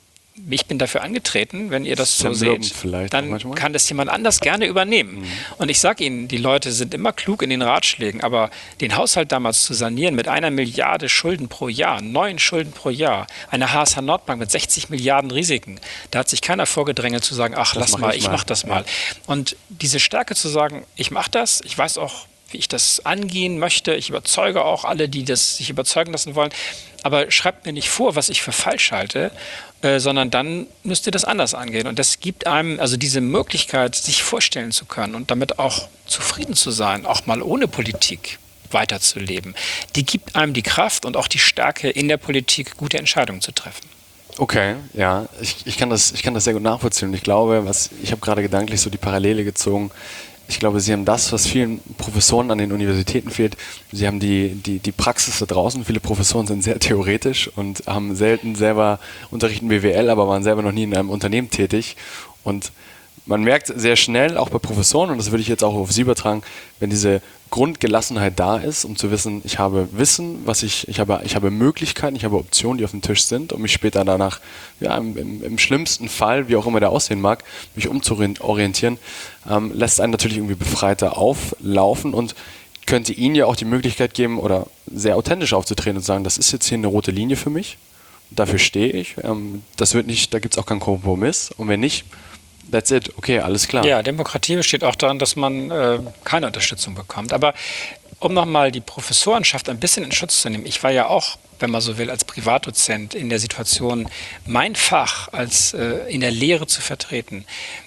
ich bin dafür angetreten, wenn ihr das so seht, dann kann das jemand anders gerne übernehmen. Mhm. Und ich sage Ihnen, die Leute sind immer klug in den Ratschlägen, aber den Haushalt damals zu sanieren mit einer Milliarde Schulden pro Jahr, neun Schulden pro Jahr, eine H S H Nordbank mit sechzig Milliarden Risiken, da hat sich keiner vorgedrängelt zu sagen, ach, das lass mach mal, ich, ich mache das mal. Und diese Stärke zu sagen, ich mache das, ich weiß auch, wie ich das angehen möchte, ich überzeuge auch alle, die das sich überzeugen lassen wollen, aber schreibt mir nicht vor, was ich für falsch halte, äh, sondern dann müsst ihr das anders angehen. Und das gibt einem also diese Möglichkeit, sich vorstellen zu können und damit auch zufrieden zu sein, auch mal ohne Politik weiterzuleben. Die gibt einem die Kraft und auch die Stärke, in der Politik gute Entscheidungen zu treffen. Okay, ja, ich, ich, kann das, ich kann das sehr gut nachvollziehen. Und ich glaube, was, ich habe gerade gedanklich so die Parallele gezogen. Ich glaube, Sie haben das, was vielen Professoren an den Universitäten fehlt. Sie haben die, die, die Praxis da draußen. Viele Professoren sind sehr theoretisch und haben selten selber unterrichten B W L, aber waren selber noch nie in einem Unternehmen tätig. Und man merkt sehr schnell, auch bei Professoren, und das würde ich jetzt auch auf Sie übertragen, wenn diese Grundgelassenheit da ist, um zu wissen, ich habe Wissen, was ich, ich habe, ich habe Möglichkeiten, ich habe Optionen, die auf dem Tisch sind, um mich später danach, ja, im, im, im schlimmsten Fall, wie auch immer der aussehen mag, mich umzuorientieren, ähm, lässt einen natürlich irgendwie befreiter auflaufen und könnte Ihnen ja auch die Möglichkeit geben, oder sehr authentisch aufzutreten und sagen, das ist jetzt hier eine rote Linie für mich, dafür stehe ich, ähm, das wird nicht, da gibt es auch keinen Kompromiss, und wenn nicht, that's it. Okay, alles klar. Ja, Demokratie besteht auch daran, dass man äh, keine Unterstützung bekommt. Aber um nochmal die Professorenschaft ein bisschen in Schutz zu nehmen, ich war ja auch, wenn man so will, als Privatdozent in der Situation, mein Fach als äh, in der Lehre zu vertreten.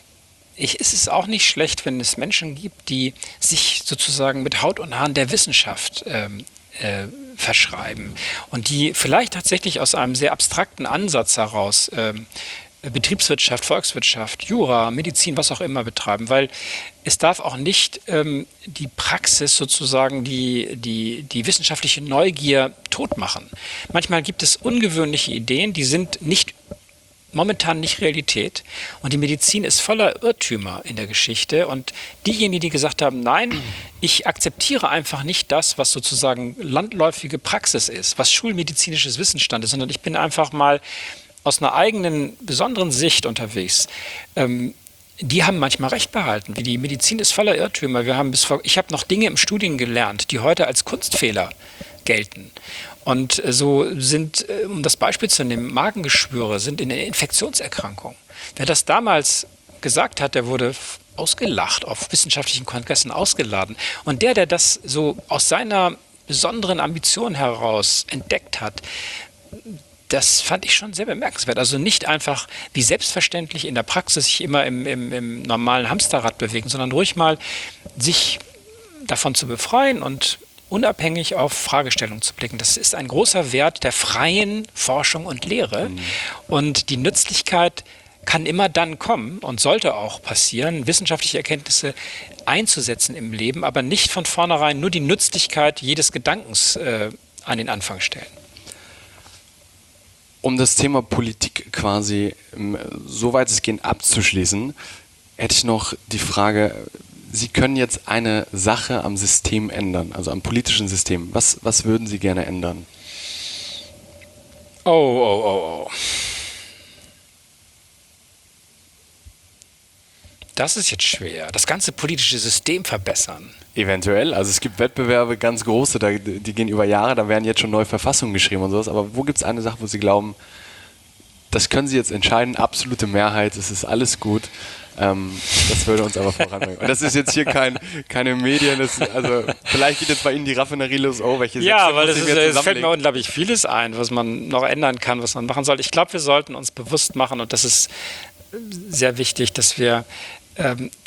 Ich, es ist auch nicht schlecht, wenn es Menschen gibt, die sich sozusagen mit Haut und Haaren der Wissenschaft ähm, äh, verschreiben und die vielleicht tatsächlich aus einem sehr abstrakten Ansatz heraus ähm, Betriebswirtschaft, Volkswirtschaft, Jura, Medizin, was auch immer betreiben, weil es darf auch nicht ähm, die Praxis sozusagen, die, die, die wissenschaftliche Neugier totmachen. Manchmal gibt es ungewöhnliche Ideen, die sind nicht momentan nicht Realität, und die Medizin ist voller Irrtümer in der Geschichte, und diejenigen, die gesagt haben, nein, ich akzeptiere einfach nicht das, was sozusagen landläufige Praxis ist, was schulmedizinisches Wissensstand ist, sondern ich bin einfach mal aus einer eigenen, besonderen Sicht unterwegs, ähm, die haben manchmal recht behalten. Wie die Medizin ist voller Irrtümer. Wir haben bis vor, ich habe noch Dinge im Studium gelernt, die heute als Kunstfehler gelten. Und so sind, um das Beispiel zu nehmen, Magengeschwüre sind in der Infektionserkrankung. Wer das damals gesagt hat, der wurde ausgelacht, auf wissenschaftlichen Kongressen ausgeladen. Und der, der das so aus seiner besonderen Ambition heraus entdeckt hat, das fand ich schon sehr bemerkenswert. Also nicht einfach wie selbstverständlich in der Praxis sich immer im, im, im normalen Hamsterrad bewegen, sondern ruhig mal sich davon zu befreien und unabhängig auf Fragestellungen zu blicken. Das ist ein großer Wert der freien Forschung und Lehre. Mhm. Und die Nützlichkeit kann immer dann kommen und sollte auch passieren, wissenschaftliche Erkenntnisse einzusetzen im Leben, aber nicht von vornherein nur die Nützlichkeit jedes Gedankens äh, an den Anfang stellen. Um das Thema Politik quasi so weit es geht abzuschließen, hätte ich noch die Frage, Sie können jetzt eine Sache am System ändern, also am politischen System. Was, was würden Sie gerne ändern? Oh, oh, oh, oh. Das ist jetzt schwer. Das ganze politische System verbessern. Eventuell. Also es gibt Wettbewerbe, ganz große, da, die gehen über Jahre, da werden jetzt schon neue Verfassungen geschrieben und sowas. Aber wo gibt es eine Sache, wo Sie glauben, das können Sie jetzt entscheiden, absolute Mehrheit, es ist alles gut. Ähm, das würde uns aber voranbringen. Und das ist jetzt hier kein, keine Medien, das, also vielleicht geht jetzt bei Ihnen die Raffinerie los, oh, welche Ja, weil es, ist, es fällt mir unglaublich vieles ein, was man noch ändern kann, was man machen soll. Ich glaube, wir sollten uns bewusst machen, und das ist sehr wichtig, dass wir ähm,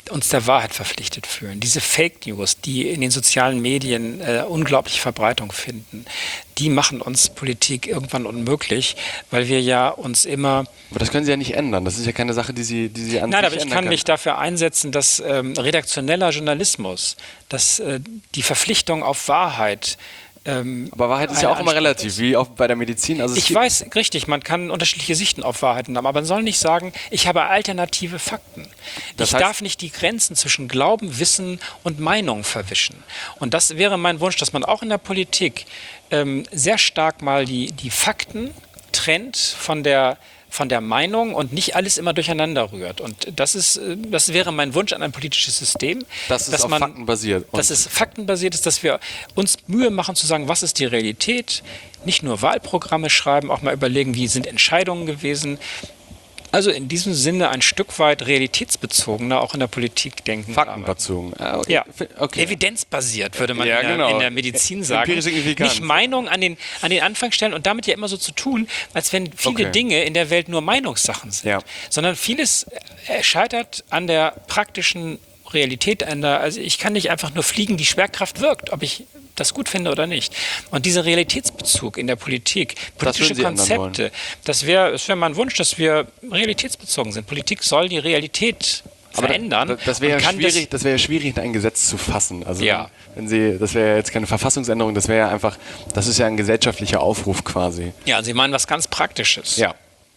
uns der Wahrheit verpflichtet fühlen. Diese Fake News, die in den sozialen Medien äh, unglaubliche Verbreitung finden, die machen uns Politik irgendwann unmöglich, weil wir ja uns immer... Aber das können Sie ja nicht ändern. Das ist ja keine Sache, die Sie, die Sie an Nein, sich aber ich ändern kann können. mich dafür einsetzen, dass ähm, redaktioneller Journalismus, dass äh, die Verpflichtung auf Wahrheit... Ähm, aber Wahrheit ist ja auch immer relativ, ist. wie auch bei der Medizin. Also es ich weiß, richtig, man kann unterschiedliche Sichten auf Wahrheiten haben, aber man soll nicht sagen, ich habe alternative Fakten. Das ich heißt, darf nicht die Grenzen zwischen Glauben, Wissen und Meinung verwischen. Und das wäre mein Wunsch, dass man auch in der Politik ähm, sehr stark mal die, die Fakten trennt von der von der Meinung und nicht alles immer durcheinander rührt. Und das ist, das wäre mein Wunsch an ein politisches System. Das ist dass auf man, Fakten basiert. Dass es faktenbasiert ist, dass wir uns Mühe machen zu sagen, was ist die Realität, nicht nur Wahlprogramme schreiben, auch mal überlegen, wie sind Entscheidungen gewesen. Also in diesem Sinne ein Stück weit realitätsbezogener, auch in der Politik denken. Faktenbezogen. Ah, okay. Ja, okay. Evidenzbasiert würde man ja, in, der, genau. in der Medizin sagen. Nicht Meinung an den, an den Anfang stellen und damit ja immer so zu tun, als wenn viele okay. Dinge in der Welt nur Meinungssachen sind. Ja. Sondern vieles scheitert an der praktischen Realität. An der, also ich kann nicht einfach nur fliegen, die Schwerkraft wirkt, ob ich das gut finde oder nicht. Und dieser Realitätsbezug in der Politik, politische das Konzepte, das wäre das wär mein Wunsch, dass wir realitätsbezogen sind. Politik soll die Realität verändern. Aber das wäre ja schwierig, das, das wäre schwierig, in ein Gesetz zu fassen. Also ja. wenn Sie, das wäre jetzt keine Verfassungsänderung, das wäre ja einfach, das ist ja ein gesellschaftlicher Aufruf quasi. Ja, Sie meinen was ganz Praktisches. Ja.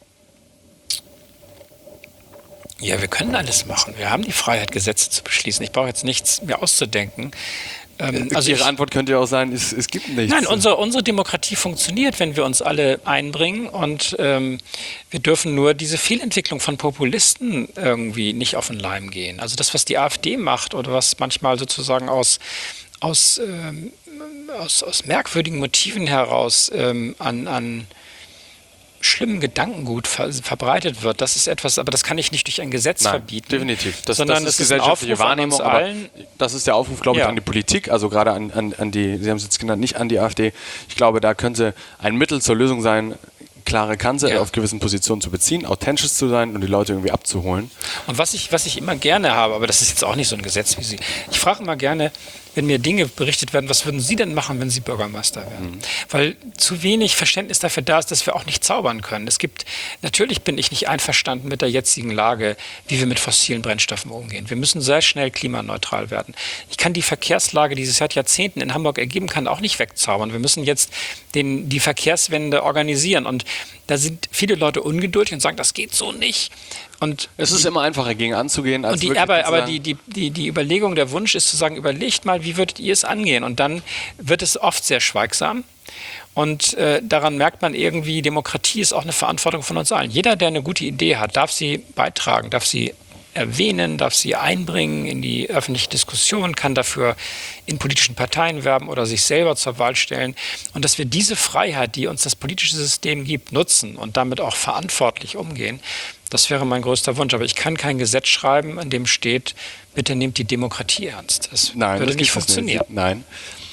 Ja, wir können alles machen. Wir haben die Freiheit, Gesetze zu beschließen. Ich brauche jetzt nichts mir auszudenken. Ähm, also Ihre ich, Antwort könnte ja auch sein, es, es gibt nichts. Nein, unsere, unsere Demokratie funktioniert, wenn wir uns alle einbringen und ähm, wir dürfen nur diese Fehlentwicklung von Populisten irgendwie nicht auf den Leim gehen. Also das, was die AfD macht oder was manchmal sozusagen aus, aus, ähm, aus, aus merkwürdigen Motiven heraus ähm, an, an schlimmen Gedankengut ver verbreitet wird, das ist etwas, aber das kann ich nicht durch ein Gesetz Nein, verbieten. Definitiv. Das, sondern das ist das gesellschaftliche ist ein Wahrnehmung, aber allen. Das ist der Aufruf, glaube ich, ja. an die Politik, also gerade an, an, an die, Sie haben es jetzt genannt, nicht an die AfD. Ich glaube, da könnte ein Mittel zur Lösung sein, klare Kante ja. auf gewissen Positionen zu beziehen, authentisch zu sein und die Leute irgendwie abzuholen. Und was ich, was ich immer gerne habe, aber das ist jetzt auch nicht so ein Gesetz wie Sie, ich frage immer gerne, wenn mir Dinge berichtet werden, was würden Sie denn machen, wenn Sie Bürgermeister wären? Mhm. Weil zu wenig Verständnis dafür da ist, dass wir auch nicht zaubern können. Es gibt, natürlich bin ich nicht einverstanden mit der jetzigen Lage, wie wir mit fossilen Brennstoffen umgehen. Wir müssen sehr schnell klimaneutral werden. Ich kann die Verkehrslage, die sich seit Jahrzehnten in Hamburg ergeben kann, auch nicht wegzaubern. Wir müssen jetzt den, die Verkehrswende organisieren und da sind viele Leute ungeduldig und sagen, das geht so nicht. Und es ist die, immer einfacher, gegen anzugehen, als und die, aber, aber die, die, die, die Überlegung, der Wunsch ist zu sagen, überlegt mal, wie würdet ihr es angehen? Und dann wird es oft sehr schweigsam. Und äh, daran merkt man irgendwie, Demokratie ist auch eine Verantwortung von uns allen. Jeder, der eine gute Idee hat, darf sie beitragen, darf sie erwähnen, darf sie einbringen in die öffentliche Diskussion, kann dafür in politischen Parteien werben oder sich selber zur Wahl stellen. Und dass wir diese Freiheit, die uns das politische System gibt, nutzen und damit auch verantwortlich umgehen, das wäre mein größter Wunsch. Aber ich kann kein Gesetz schreiben, in dem steht, bitte nehmt die Demokratie ernst. Das Nein, würde das nicht funktionieren. Nicht. Nein.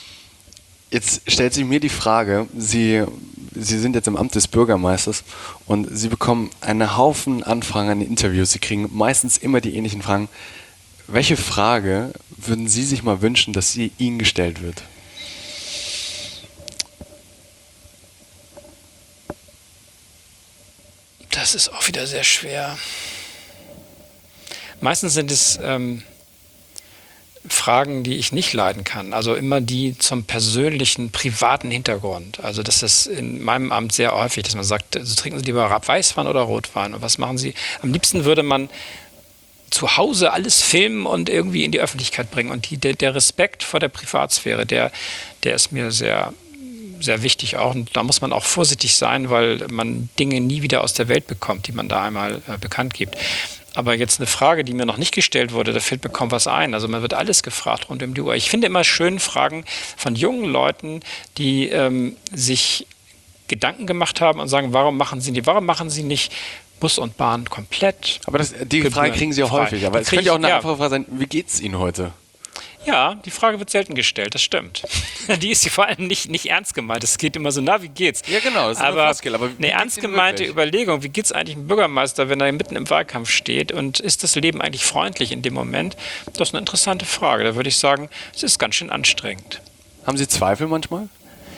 Jetzt stellt sich mir die Frage, Sie, Sie sind jetzt im Amt des Bürgermeisters und Sie bekommen einen Haufen Anfragen an Interviews. Sie kriegen meistens immer die ähnlichen Fragen. Welche Frage würden Sie sich mal wünschen, dass sie Ihnen gestellt wird? Das ist auch wieder sehr schwer. Meistens sind es ähm, Fragen, die ich nicht leiden kann. Also immer die zum persönlichen, privaten Hintergrund. Also das ist in meinem Amt sehr häufig, dass man sagt, also trinken Sie lieber Weißwein oder Rotwein? Und was machen Sie? Am liebsten würde man zu Hause alles filmen und irgendwie in die Öffentlichkeit bringen. Und die, der, der Respekt vor der Privatsphäre, der, der ist mir sehr, sehr wichtig auch. Und da muss man auch vorsichtig sein, weil man Dinge nie wieder aus der Welt bekommt, die man da einmal äh, bekannt gibt. Aber jetzt eine Frage, die mir noch nicht gestellt wurde, da fällt mir kaum was ein. Also man wird alles gefragt rund um die Uhr. Ich finde immer schön Fragen von jungen Leuten, die ähm, sich Gedanken gemacht haben und sagen, warum machen sie die, warum machen sie nicht Bus und Bahn komplett? Aber das, die Frage kriegen Sie ja häufig. Aber es könnte ja auch eine ja. einfache Frage sein, wie geht es Ihnen heute? Ja, die Frage wird selten gestellt, das stimmt. Die ist vor allem nicht, nicht ernst gemeint. Es geht immer so, na, wie geht's? Ja, genau, das ist aber eine Floskel, aber wie eine geht's ernst Ihnen gemeinte wirklich? Überlegung, wie geht's eigentlich einem Bürgermeister, wenn er mitten im Wahlkampf steht und ist das Leben eigentlich freundlich in dem Moment? Das ist eine interessante Frage. Da würde ich sagen, es ist ganz schön anstrengend. Haben Sie Zweifel manchmal?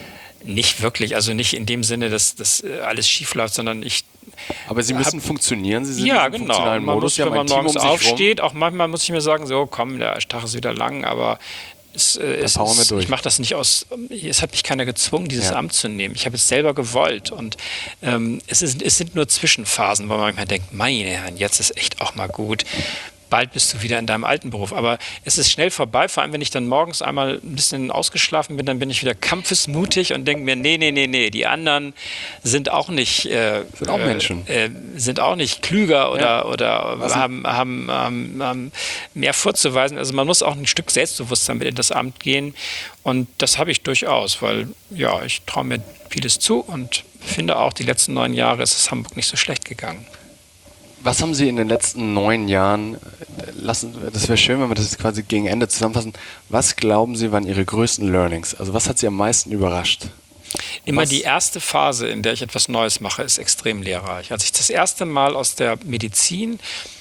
Nicht wirklich, also nicht in dem Sinne, dass das äh, alles schief läuft, sondern ich Aber Sie müssen funktionieren, Sie sind ja, in diesem genau. funktionalen Man Modus, muss, Sie haben wenn ein man Team um morgens sich rum. aufsteht, auch manchmal muss ich mir sagen, so komm, der Tag ist wieder lang, aber es, äh, es powern wir ist, durch. ich mache das nicht aus, es hat mich keiner gezwungen, dieses Ja. Amt zu nehmen. Ich habe es selber gewollt und ähm, es, ist, es sind nur Zwischenphasen, wo man manchmal denkt, meine Herren, jetzt ist echt auch mal gut. Bald bist du wieder in deinem alten Beruf. Aber es ist schnell vorbei, vor allem wenn ich dann morgens einmal ein bisschen ausgeschlafen bin, dann bin ich wieder kampfesmutig und denke mir, nee, nee, nee, nee, die anderen sind auch nicht, äh, Sind auch Menschen. Äh, sind auch nicht klüger oder, Ja. oder Was- haben, haben, haben, haben mehr vorzuweisen. Also man muss auch ein Stück Selbstbewusstsein mit in das Amt gehen und das habe ich durchaus, weil ja, ich traue mir vieles zu und finde auch, die letzten neun Jahre ist es Hamburg nicht so schlecht gegangen. Was haben Sie in den letzten neun Jahren, äh, lassen, das wäre schön, wenn wir das jetzt quasi gegen Ende zusammenfassen, was glauben Sie waren Ihre größten Learnings? Also was hat Sie am meisten überrascht? Immer Was- die erste Phase, in der ich etwas Neues mache, ist extrem lehrreich. Als ich das erste Mal aus der Medizin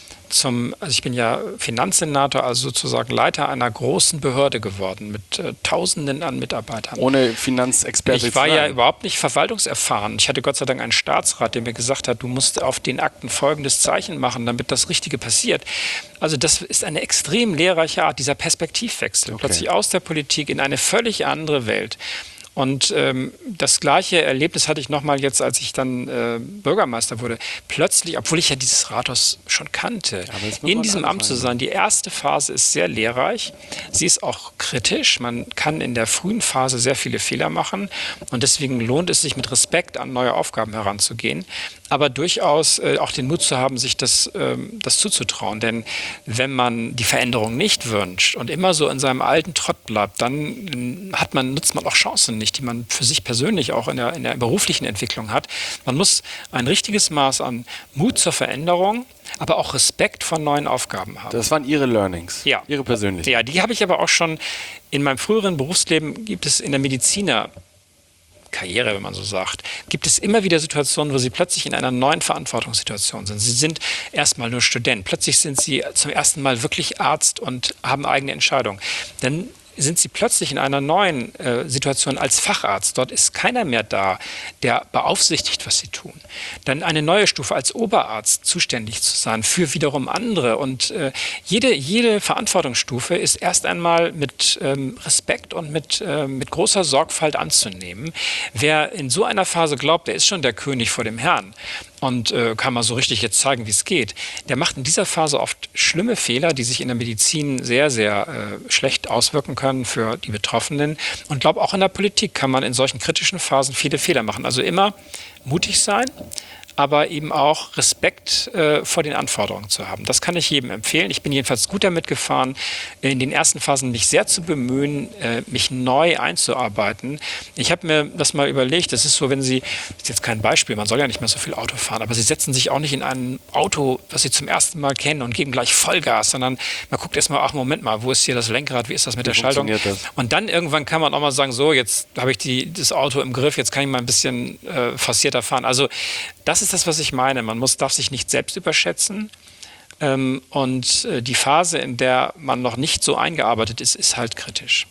zum, also ich bin ja Finanzsenator, also sozusagen Leiter einer großen Behörde geworden mit äh, Tausenden an Mitarbeitern. Ohne Finanzexperte Ich war zu ja sein. überhaupt nicht verwaltungserfahren. Ich hatte Gott sei Dank einen Staatsrat, der mir gesagt hat, du musst auf den Akten folgendes Zeichen machen, damit das Richtige passiert. Also das ist eine extrem lehrreiche Art, dieser Perspektivwechsel. Okay. Plötzlich aus der Politik in eine völlig andere Welt. Und ähm, das gleiche Erlebnis hatte ich nochmal jetzt, als ich dann äh, Bürgermeister wurde. Plötzlich, obwohl ich ja dieses Rathaus schon kannte, aber jetzt muss in man diesem Amt zu anfangen. sein. Die erste Phase ist sehr lehrreich. Sie ist auch kritisch. Man kann in der frühen Phase sehr viele Fehler machen. Und deswegen lohnt es sich, mit Respekt an neue Aufgaben heranzugehen. Aber durchaus äh, auch den Mut zu haben, sich das, ähm, das zuzutrauen. Denn wenn man die Veränderung nicht wünscht und immer so in seinem alten Trott bleibt, dann ähm, hat man, nutzt man auch Chancen nicht, die man für sich persönlich auch in der, in der beruflichen Entwicklung hat. Man muss ein richtiges Maß an Mut zur Veränderung, aber auch Respekt vor neuen Aufgaben haben. Das waren Ihre Learnings, Ja. Ihre persönlichen. Ja, die habe ich aber auch schon in meinem früheren Berufsleben, gibt es in der Mediziner Karriere, wenn man so sagt, gibt es immer wieder Situationen, wo sie plötzlich in einer neuen Verantwortungssituation sind. Sie sind erstmal nur Student, plötzlich sind sie zum ersten Mal wirklich Arzt und haben eigene Entscheidungen. Dann sind sie plötzlich in einer neuen äh, Situation als Facharzt. Dort ist keiner mehr da, der beaufsichtigt, was sie tun. Dann eine neue Stufe als Oberarzt zuständig zu sein für wiederum andere. Und äh, jede, jede Verantwortungsstufe ist erst einmal mit ähm, Respekt und mit, äh, mit großer Sorgfalt anzunehmen. Wer in so einer Phase glaubt, der ist schon der König vor dem Herrn und äh, kann mal so richtig jetzt zeigen, wie es geht, der macht in dieser Phase oft schlimme Fehler, die sich in der Medizin sehr, sehr äh, schlecht auswirken können für die Betroffenen. Und glaube, auch in der Politik kann man in solchen kritischen Phasen viele Fehler machen. Also immer mutig sein, aber eben auch Respekt äh, vor den Anforderungen zu haben. Das kann ich jedem empfehlen. Ich bin jedenfalls gut damit gefahren, in den ersten Phasen mich sehr zu bemühen, äh, mich neu einzuarbeiten. Ich habe mir das mal überlegt, das ist so, wenn Sie, das ist jetzt kein Beispiel, man soll ja nicht mehr so viel Auto fahren, aber Sie setzen sich auch nicht in ein Auto, was Sie zum ersten Mal kennen und geben gleich Vollgas, sondern man guckt erst mal, ach Moment mal, wo ist hier das Lenkrad, wie ist das mit der Schaltung? funktioniert das? Und dann irgendwann kann man auch mal sagen, so, jetzt habe ich die, das Auto im Griff, jetzt kann ich mal ein bisschen äh, forcierter fahren. Also das ist das, was ich meine. Man muss, darf sich nicht selbst überschätzen. Ähm, und äh, die Phase, in der man noch nicht so eingearbeitet ist, ist halt kritisch.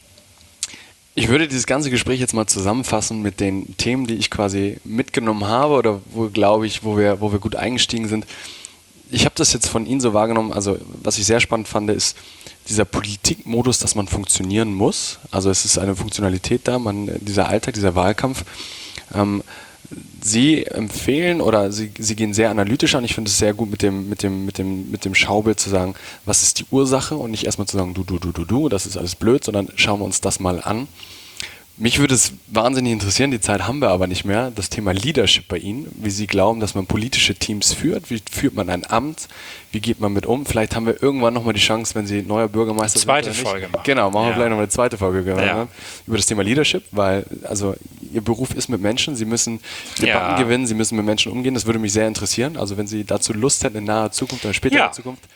Ich würde dieses ganze Gespräch jetzt mal zusammenfassen mit den Themen, die ich quasi mitgenommen habe oder wo, glaube ich, wo wir, wo wir gut eingestiegen sind. Ich habe das jetzt von Ihnen so wahrgenommen, also was ich sehr spannend fand, ist dieser Politikmodus, dass man funktionieren muss. Also es ist eine Funktionalität da, man, dieser Alltag, dieser Wahlkampf. Ähm, Sie empfehlen oder Sie, Sie gehen sehr analytisch an. Ich finde es sehr gut mit dem, mit, dem, mit, dem, mit dem Schaubild zu sagen, was ist die Ursache und nicht erstmal zu sagen, du, du, du, du, du, das ist alles blöd, sondern schauen wir uns das mal an. Mich würde es wahnsinnig interessieren, die Zeit haben wir aber nicht mehr, das Thema Leadership bei Ihnen, wie Sie glauben, dass man politische Teams führt, wie führt man ein Amt, wie geht man mit um. Vielleicht haben wir irgendwann nochmal die Chance, wenn Sie neuer Bürgermeister Zweite sind. Zweite Folge machen. Genau, machen wir Ja. vielleicht nochmal eine zweite Folge Ja. ja. über das Thema Leadership, weil also Ihr Beruf ist mit Menschen, Sie müssen Debatten Ja. gewinnen, Sie müssen mit Menschen umgehen, das würde mich sehr interessieren. Also wenn Sie dazu Lust hätten in naher Zukunft oder später Ja. Zukunft,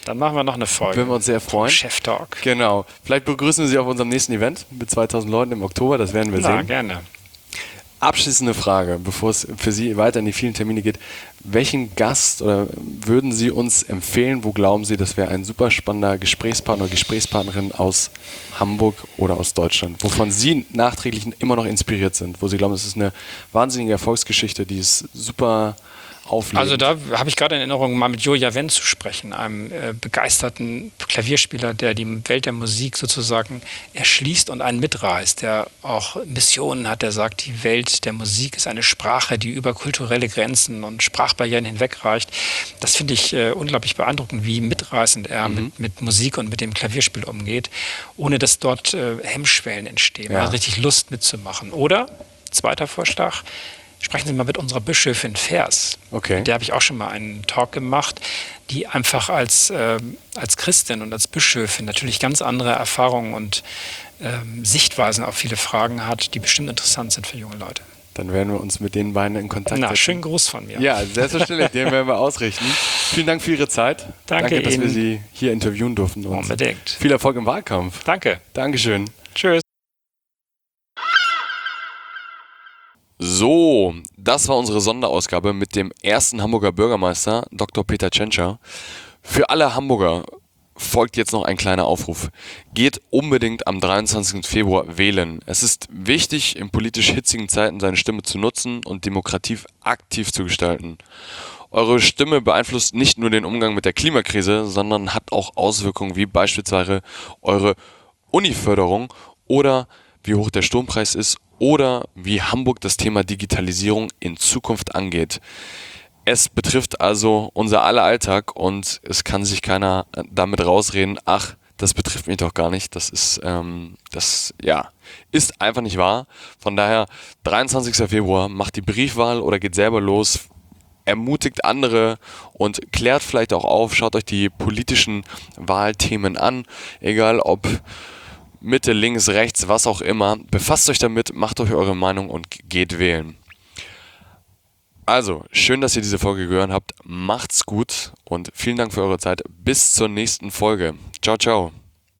Dann machen wir noch eine Folge. Würden wir uns sehr freuen. Cheftalk. Genau. Vielleicht begrüßen wir Sie auf unserem nächsten Event mit zweitausend Leuten im Oktober. Das werden wir Na, sehen. gerne. Abschließende Frage, bevor es für Sie weiter in die vielen Termine geht. Welchen Gast oder würden Sie uns empfehlen? Wo glauben Sie, das wäre ein super spannender Gesprächspartner oder Gesprächspartnerin aus Hamburg oder aus Deutschland, wovon Sie nachträglich immer noch inspiriert sind? Wo Sie glauben, das ist eine wahnsinnige Erfolgsgeschichte, die ist super auflegend. Also da habe ich gerade in Erinnerung, mal mit Julia Wendt zu sprechen, einem äh, begeisterten Klavierspieler, der die Welt der Musik sozusagen erschließt und einen mitreißt, der auch Missionen hat, der sagt, die Welt der Musik ist eine Sprache, die über kulturelle Grenzen und Sprachbarrieren hinwegreicht. Das finde ich äh, unglaublich beeindruckend, wie mitreißend er mhm. mit, mit Musik und mit dem Klavierspiel umgeht, ohne dass dort äh, Hemmschwellen entstehen. Ja. Man hat richtig Lust mitzumachen. Oder, zweiter Vorschlag, sprechen Sie mal mit unserer Bischöfin Vers. Okay. Mit der habe ich auch schon mal einen Talk gemacht, die einfach als, äh, als Christin und als Bischöfin natürlich ganz andere Erfahrungen und ähm, Sichtweisen auf viele Fragen hat, die bestimmt interessant sind für junge Leute. Dann werden wir uns mit den beiden in Kontakt Na, setzen. schönen Gruß von mir. Ja, selbstverständlich, den werden wir ausrichten. Vielen Dank für Ihre Zeit. Danke, Danke dass Ihnen. wir Sie hier interviewen durften. Und unbedingt. Viel Erfolg im Wahlkampf. Danke. Dankeschön. Tschüss. So, das war unsere Sonderausgabe mit dem ersten Hamburger Bürgermeister, Doktor Peter Tschentscher. Für alle Hamburger folgt jetzt noch ein kleiner Aufruf. Geht unbedingt am dreiundzwanzigsten Februar wählen. Es ist wichtig, in politisch hitzigen Zeiten seine Stimme zu nutzen und Demokratie aktiv zu gestalten. Eure Stimme beeinflusst nicht nur den Umgang mit der Klimakrise, sondern hat auch Auswirkungen wie beispielsweise eure Uniförderung oder wie hoch der Strompreis ist oder wie Hamburg das Thema Digitalisierung in Zukunft angeht. Es betrifft also unser aller Alltag und es kann sich keiner damit rausreden, ach, das betrifft mich doch gar nicht. Das ist, ähm, das, ja, ist einfach nicht wahr. Von daher, dreiundzwanzigsten Februar, macht die Briefwahl oder geht selber los, ermutigt andere und klärt vielleicht auch auf, schaut euch die politischen Wahlthemen an, egal ob Mitte, links, rechts, was auch immer. Befasst euch damit, macht euch eure Meinung und geht wählen. Also, schön, dass ihr diese Folge gehört habt. Macht's gut und vielen Dank für eure Zeit. Bis zur nächsten Folge. Ciao, ciao.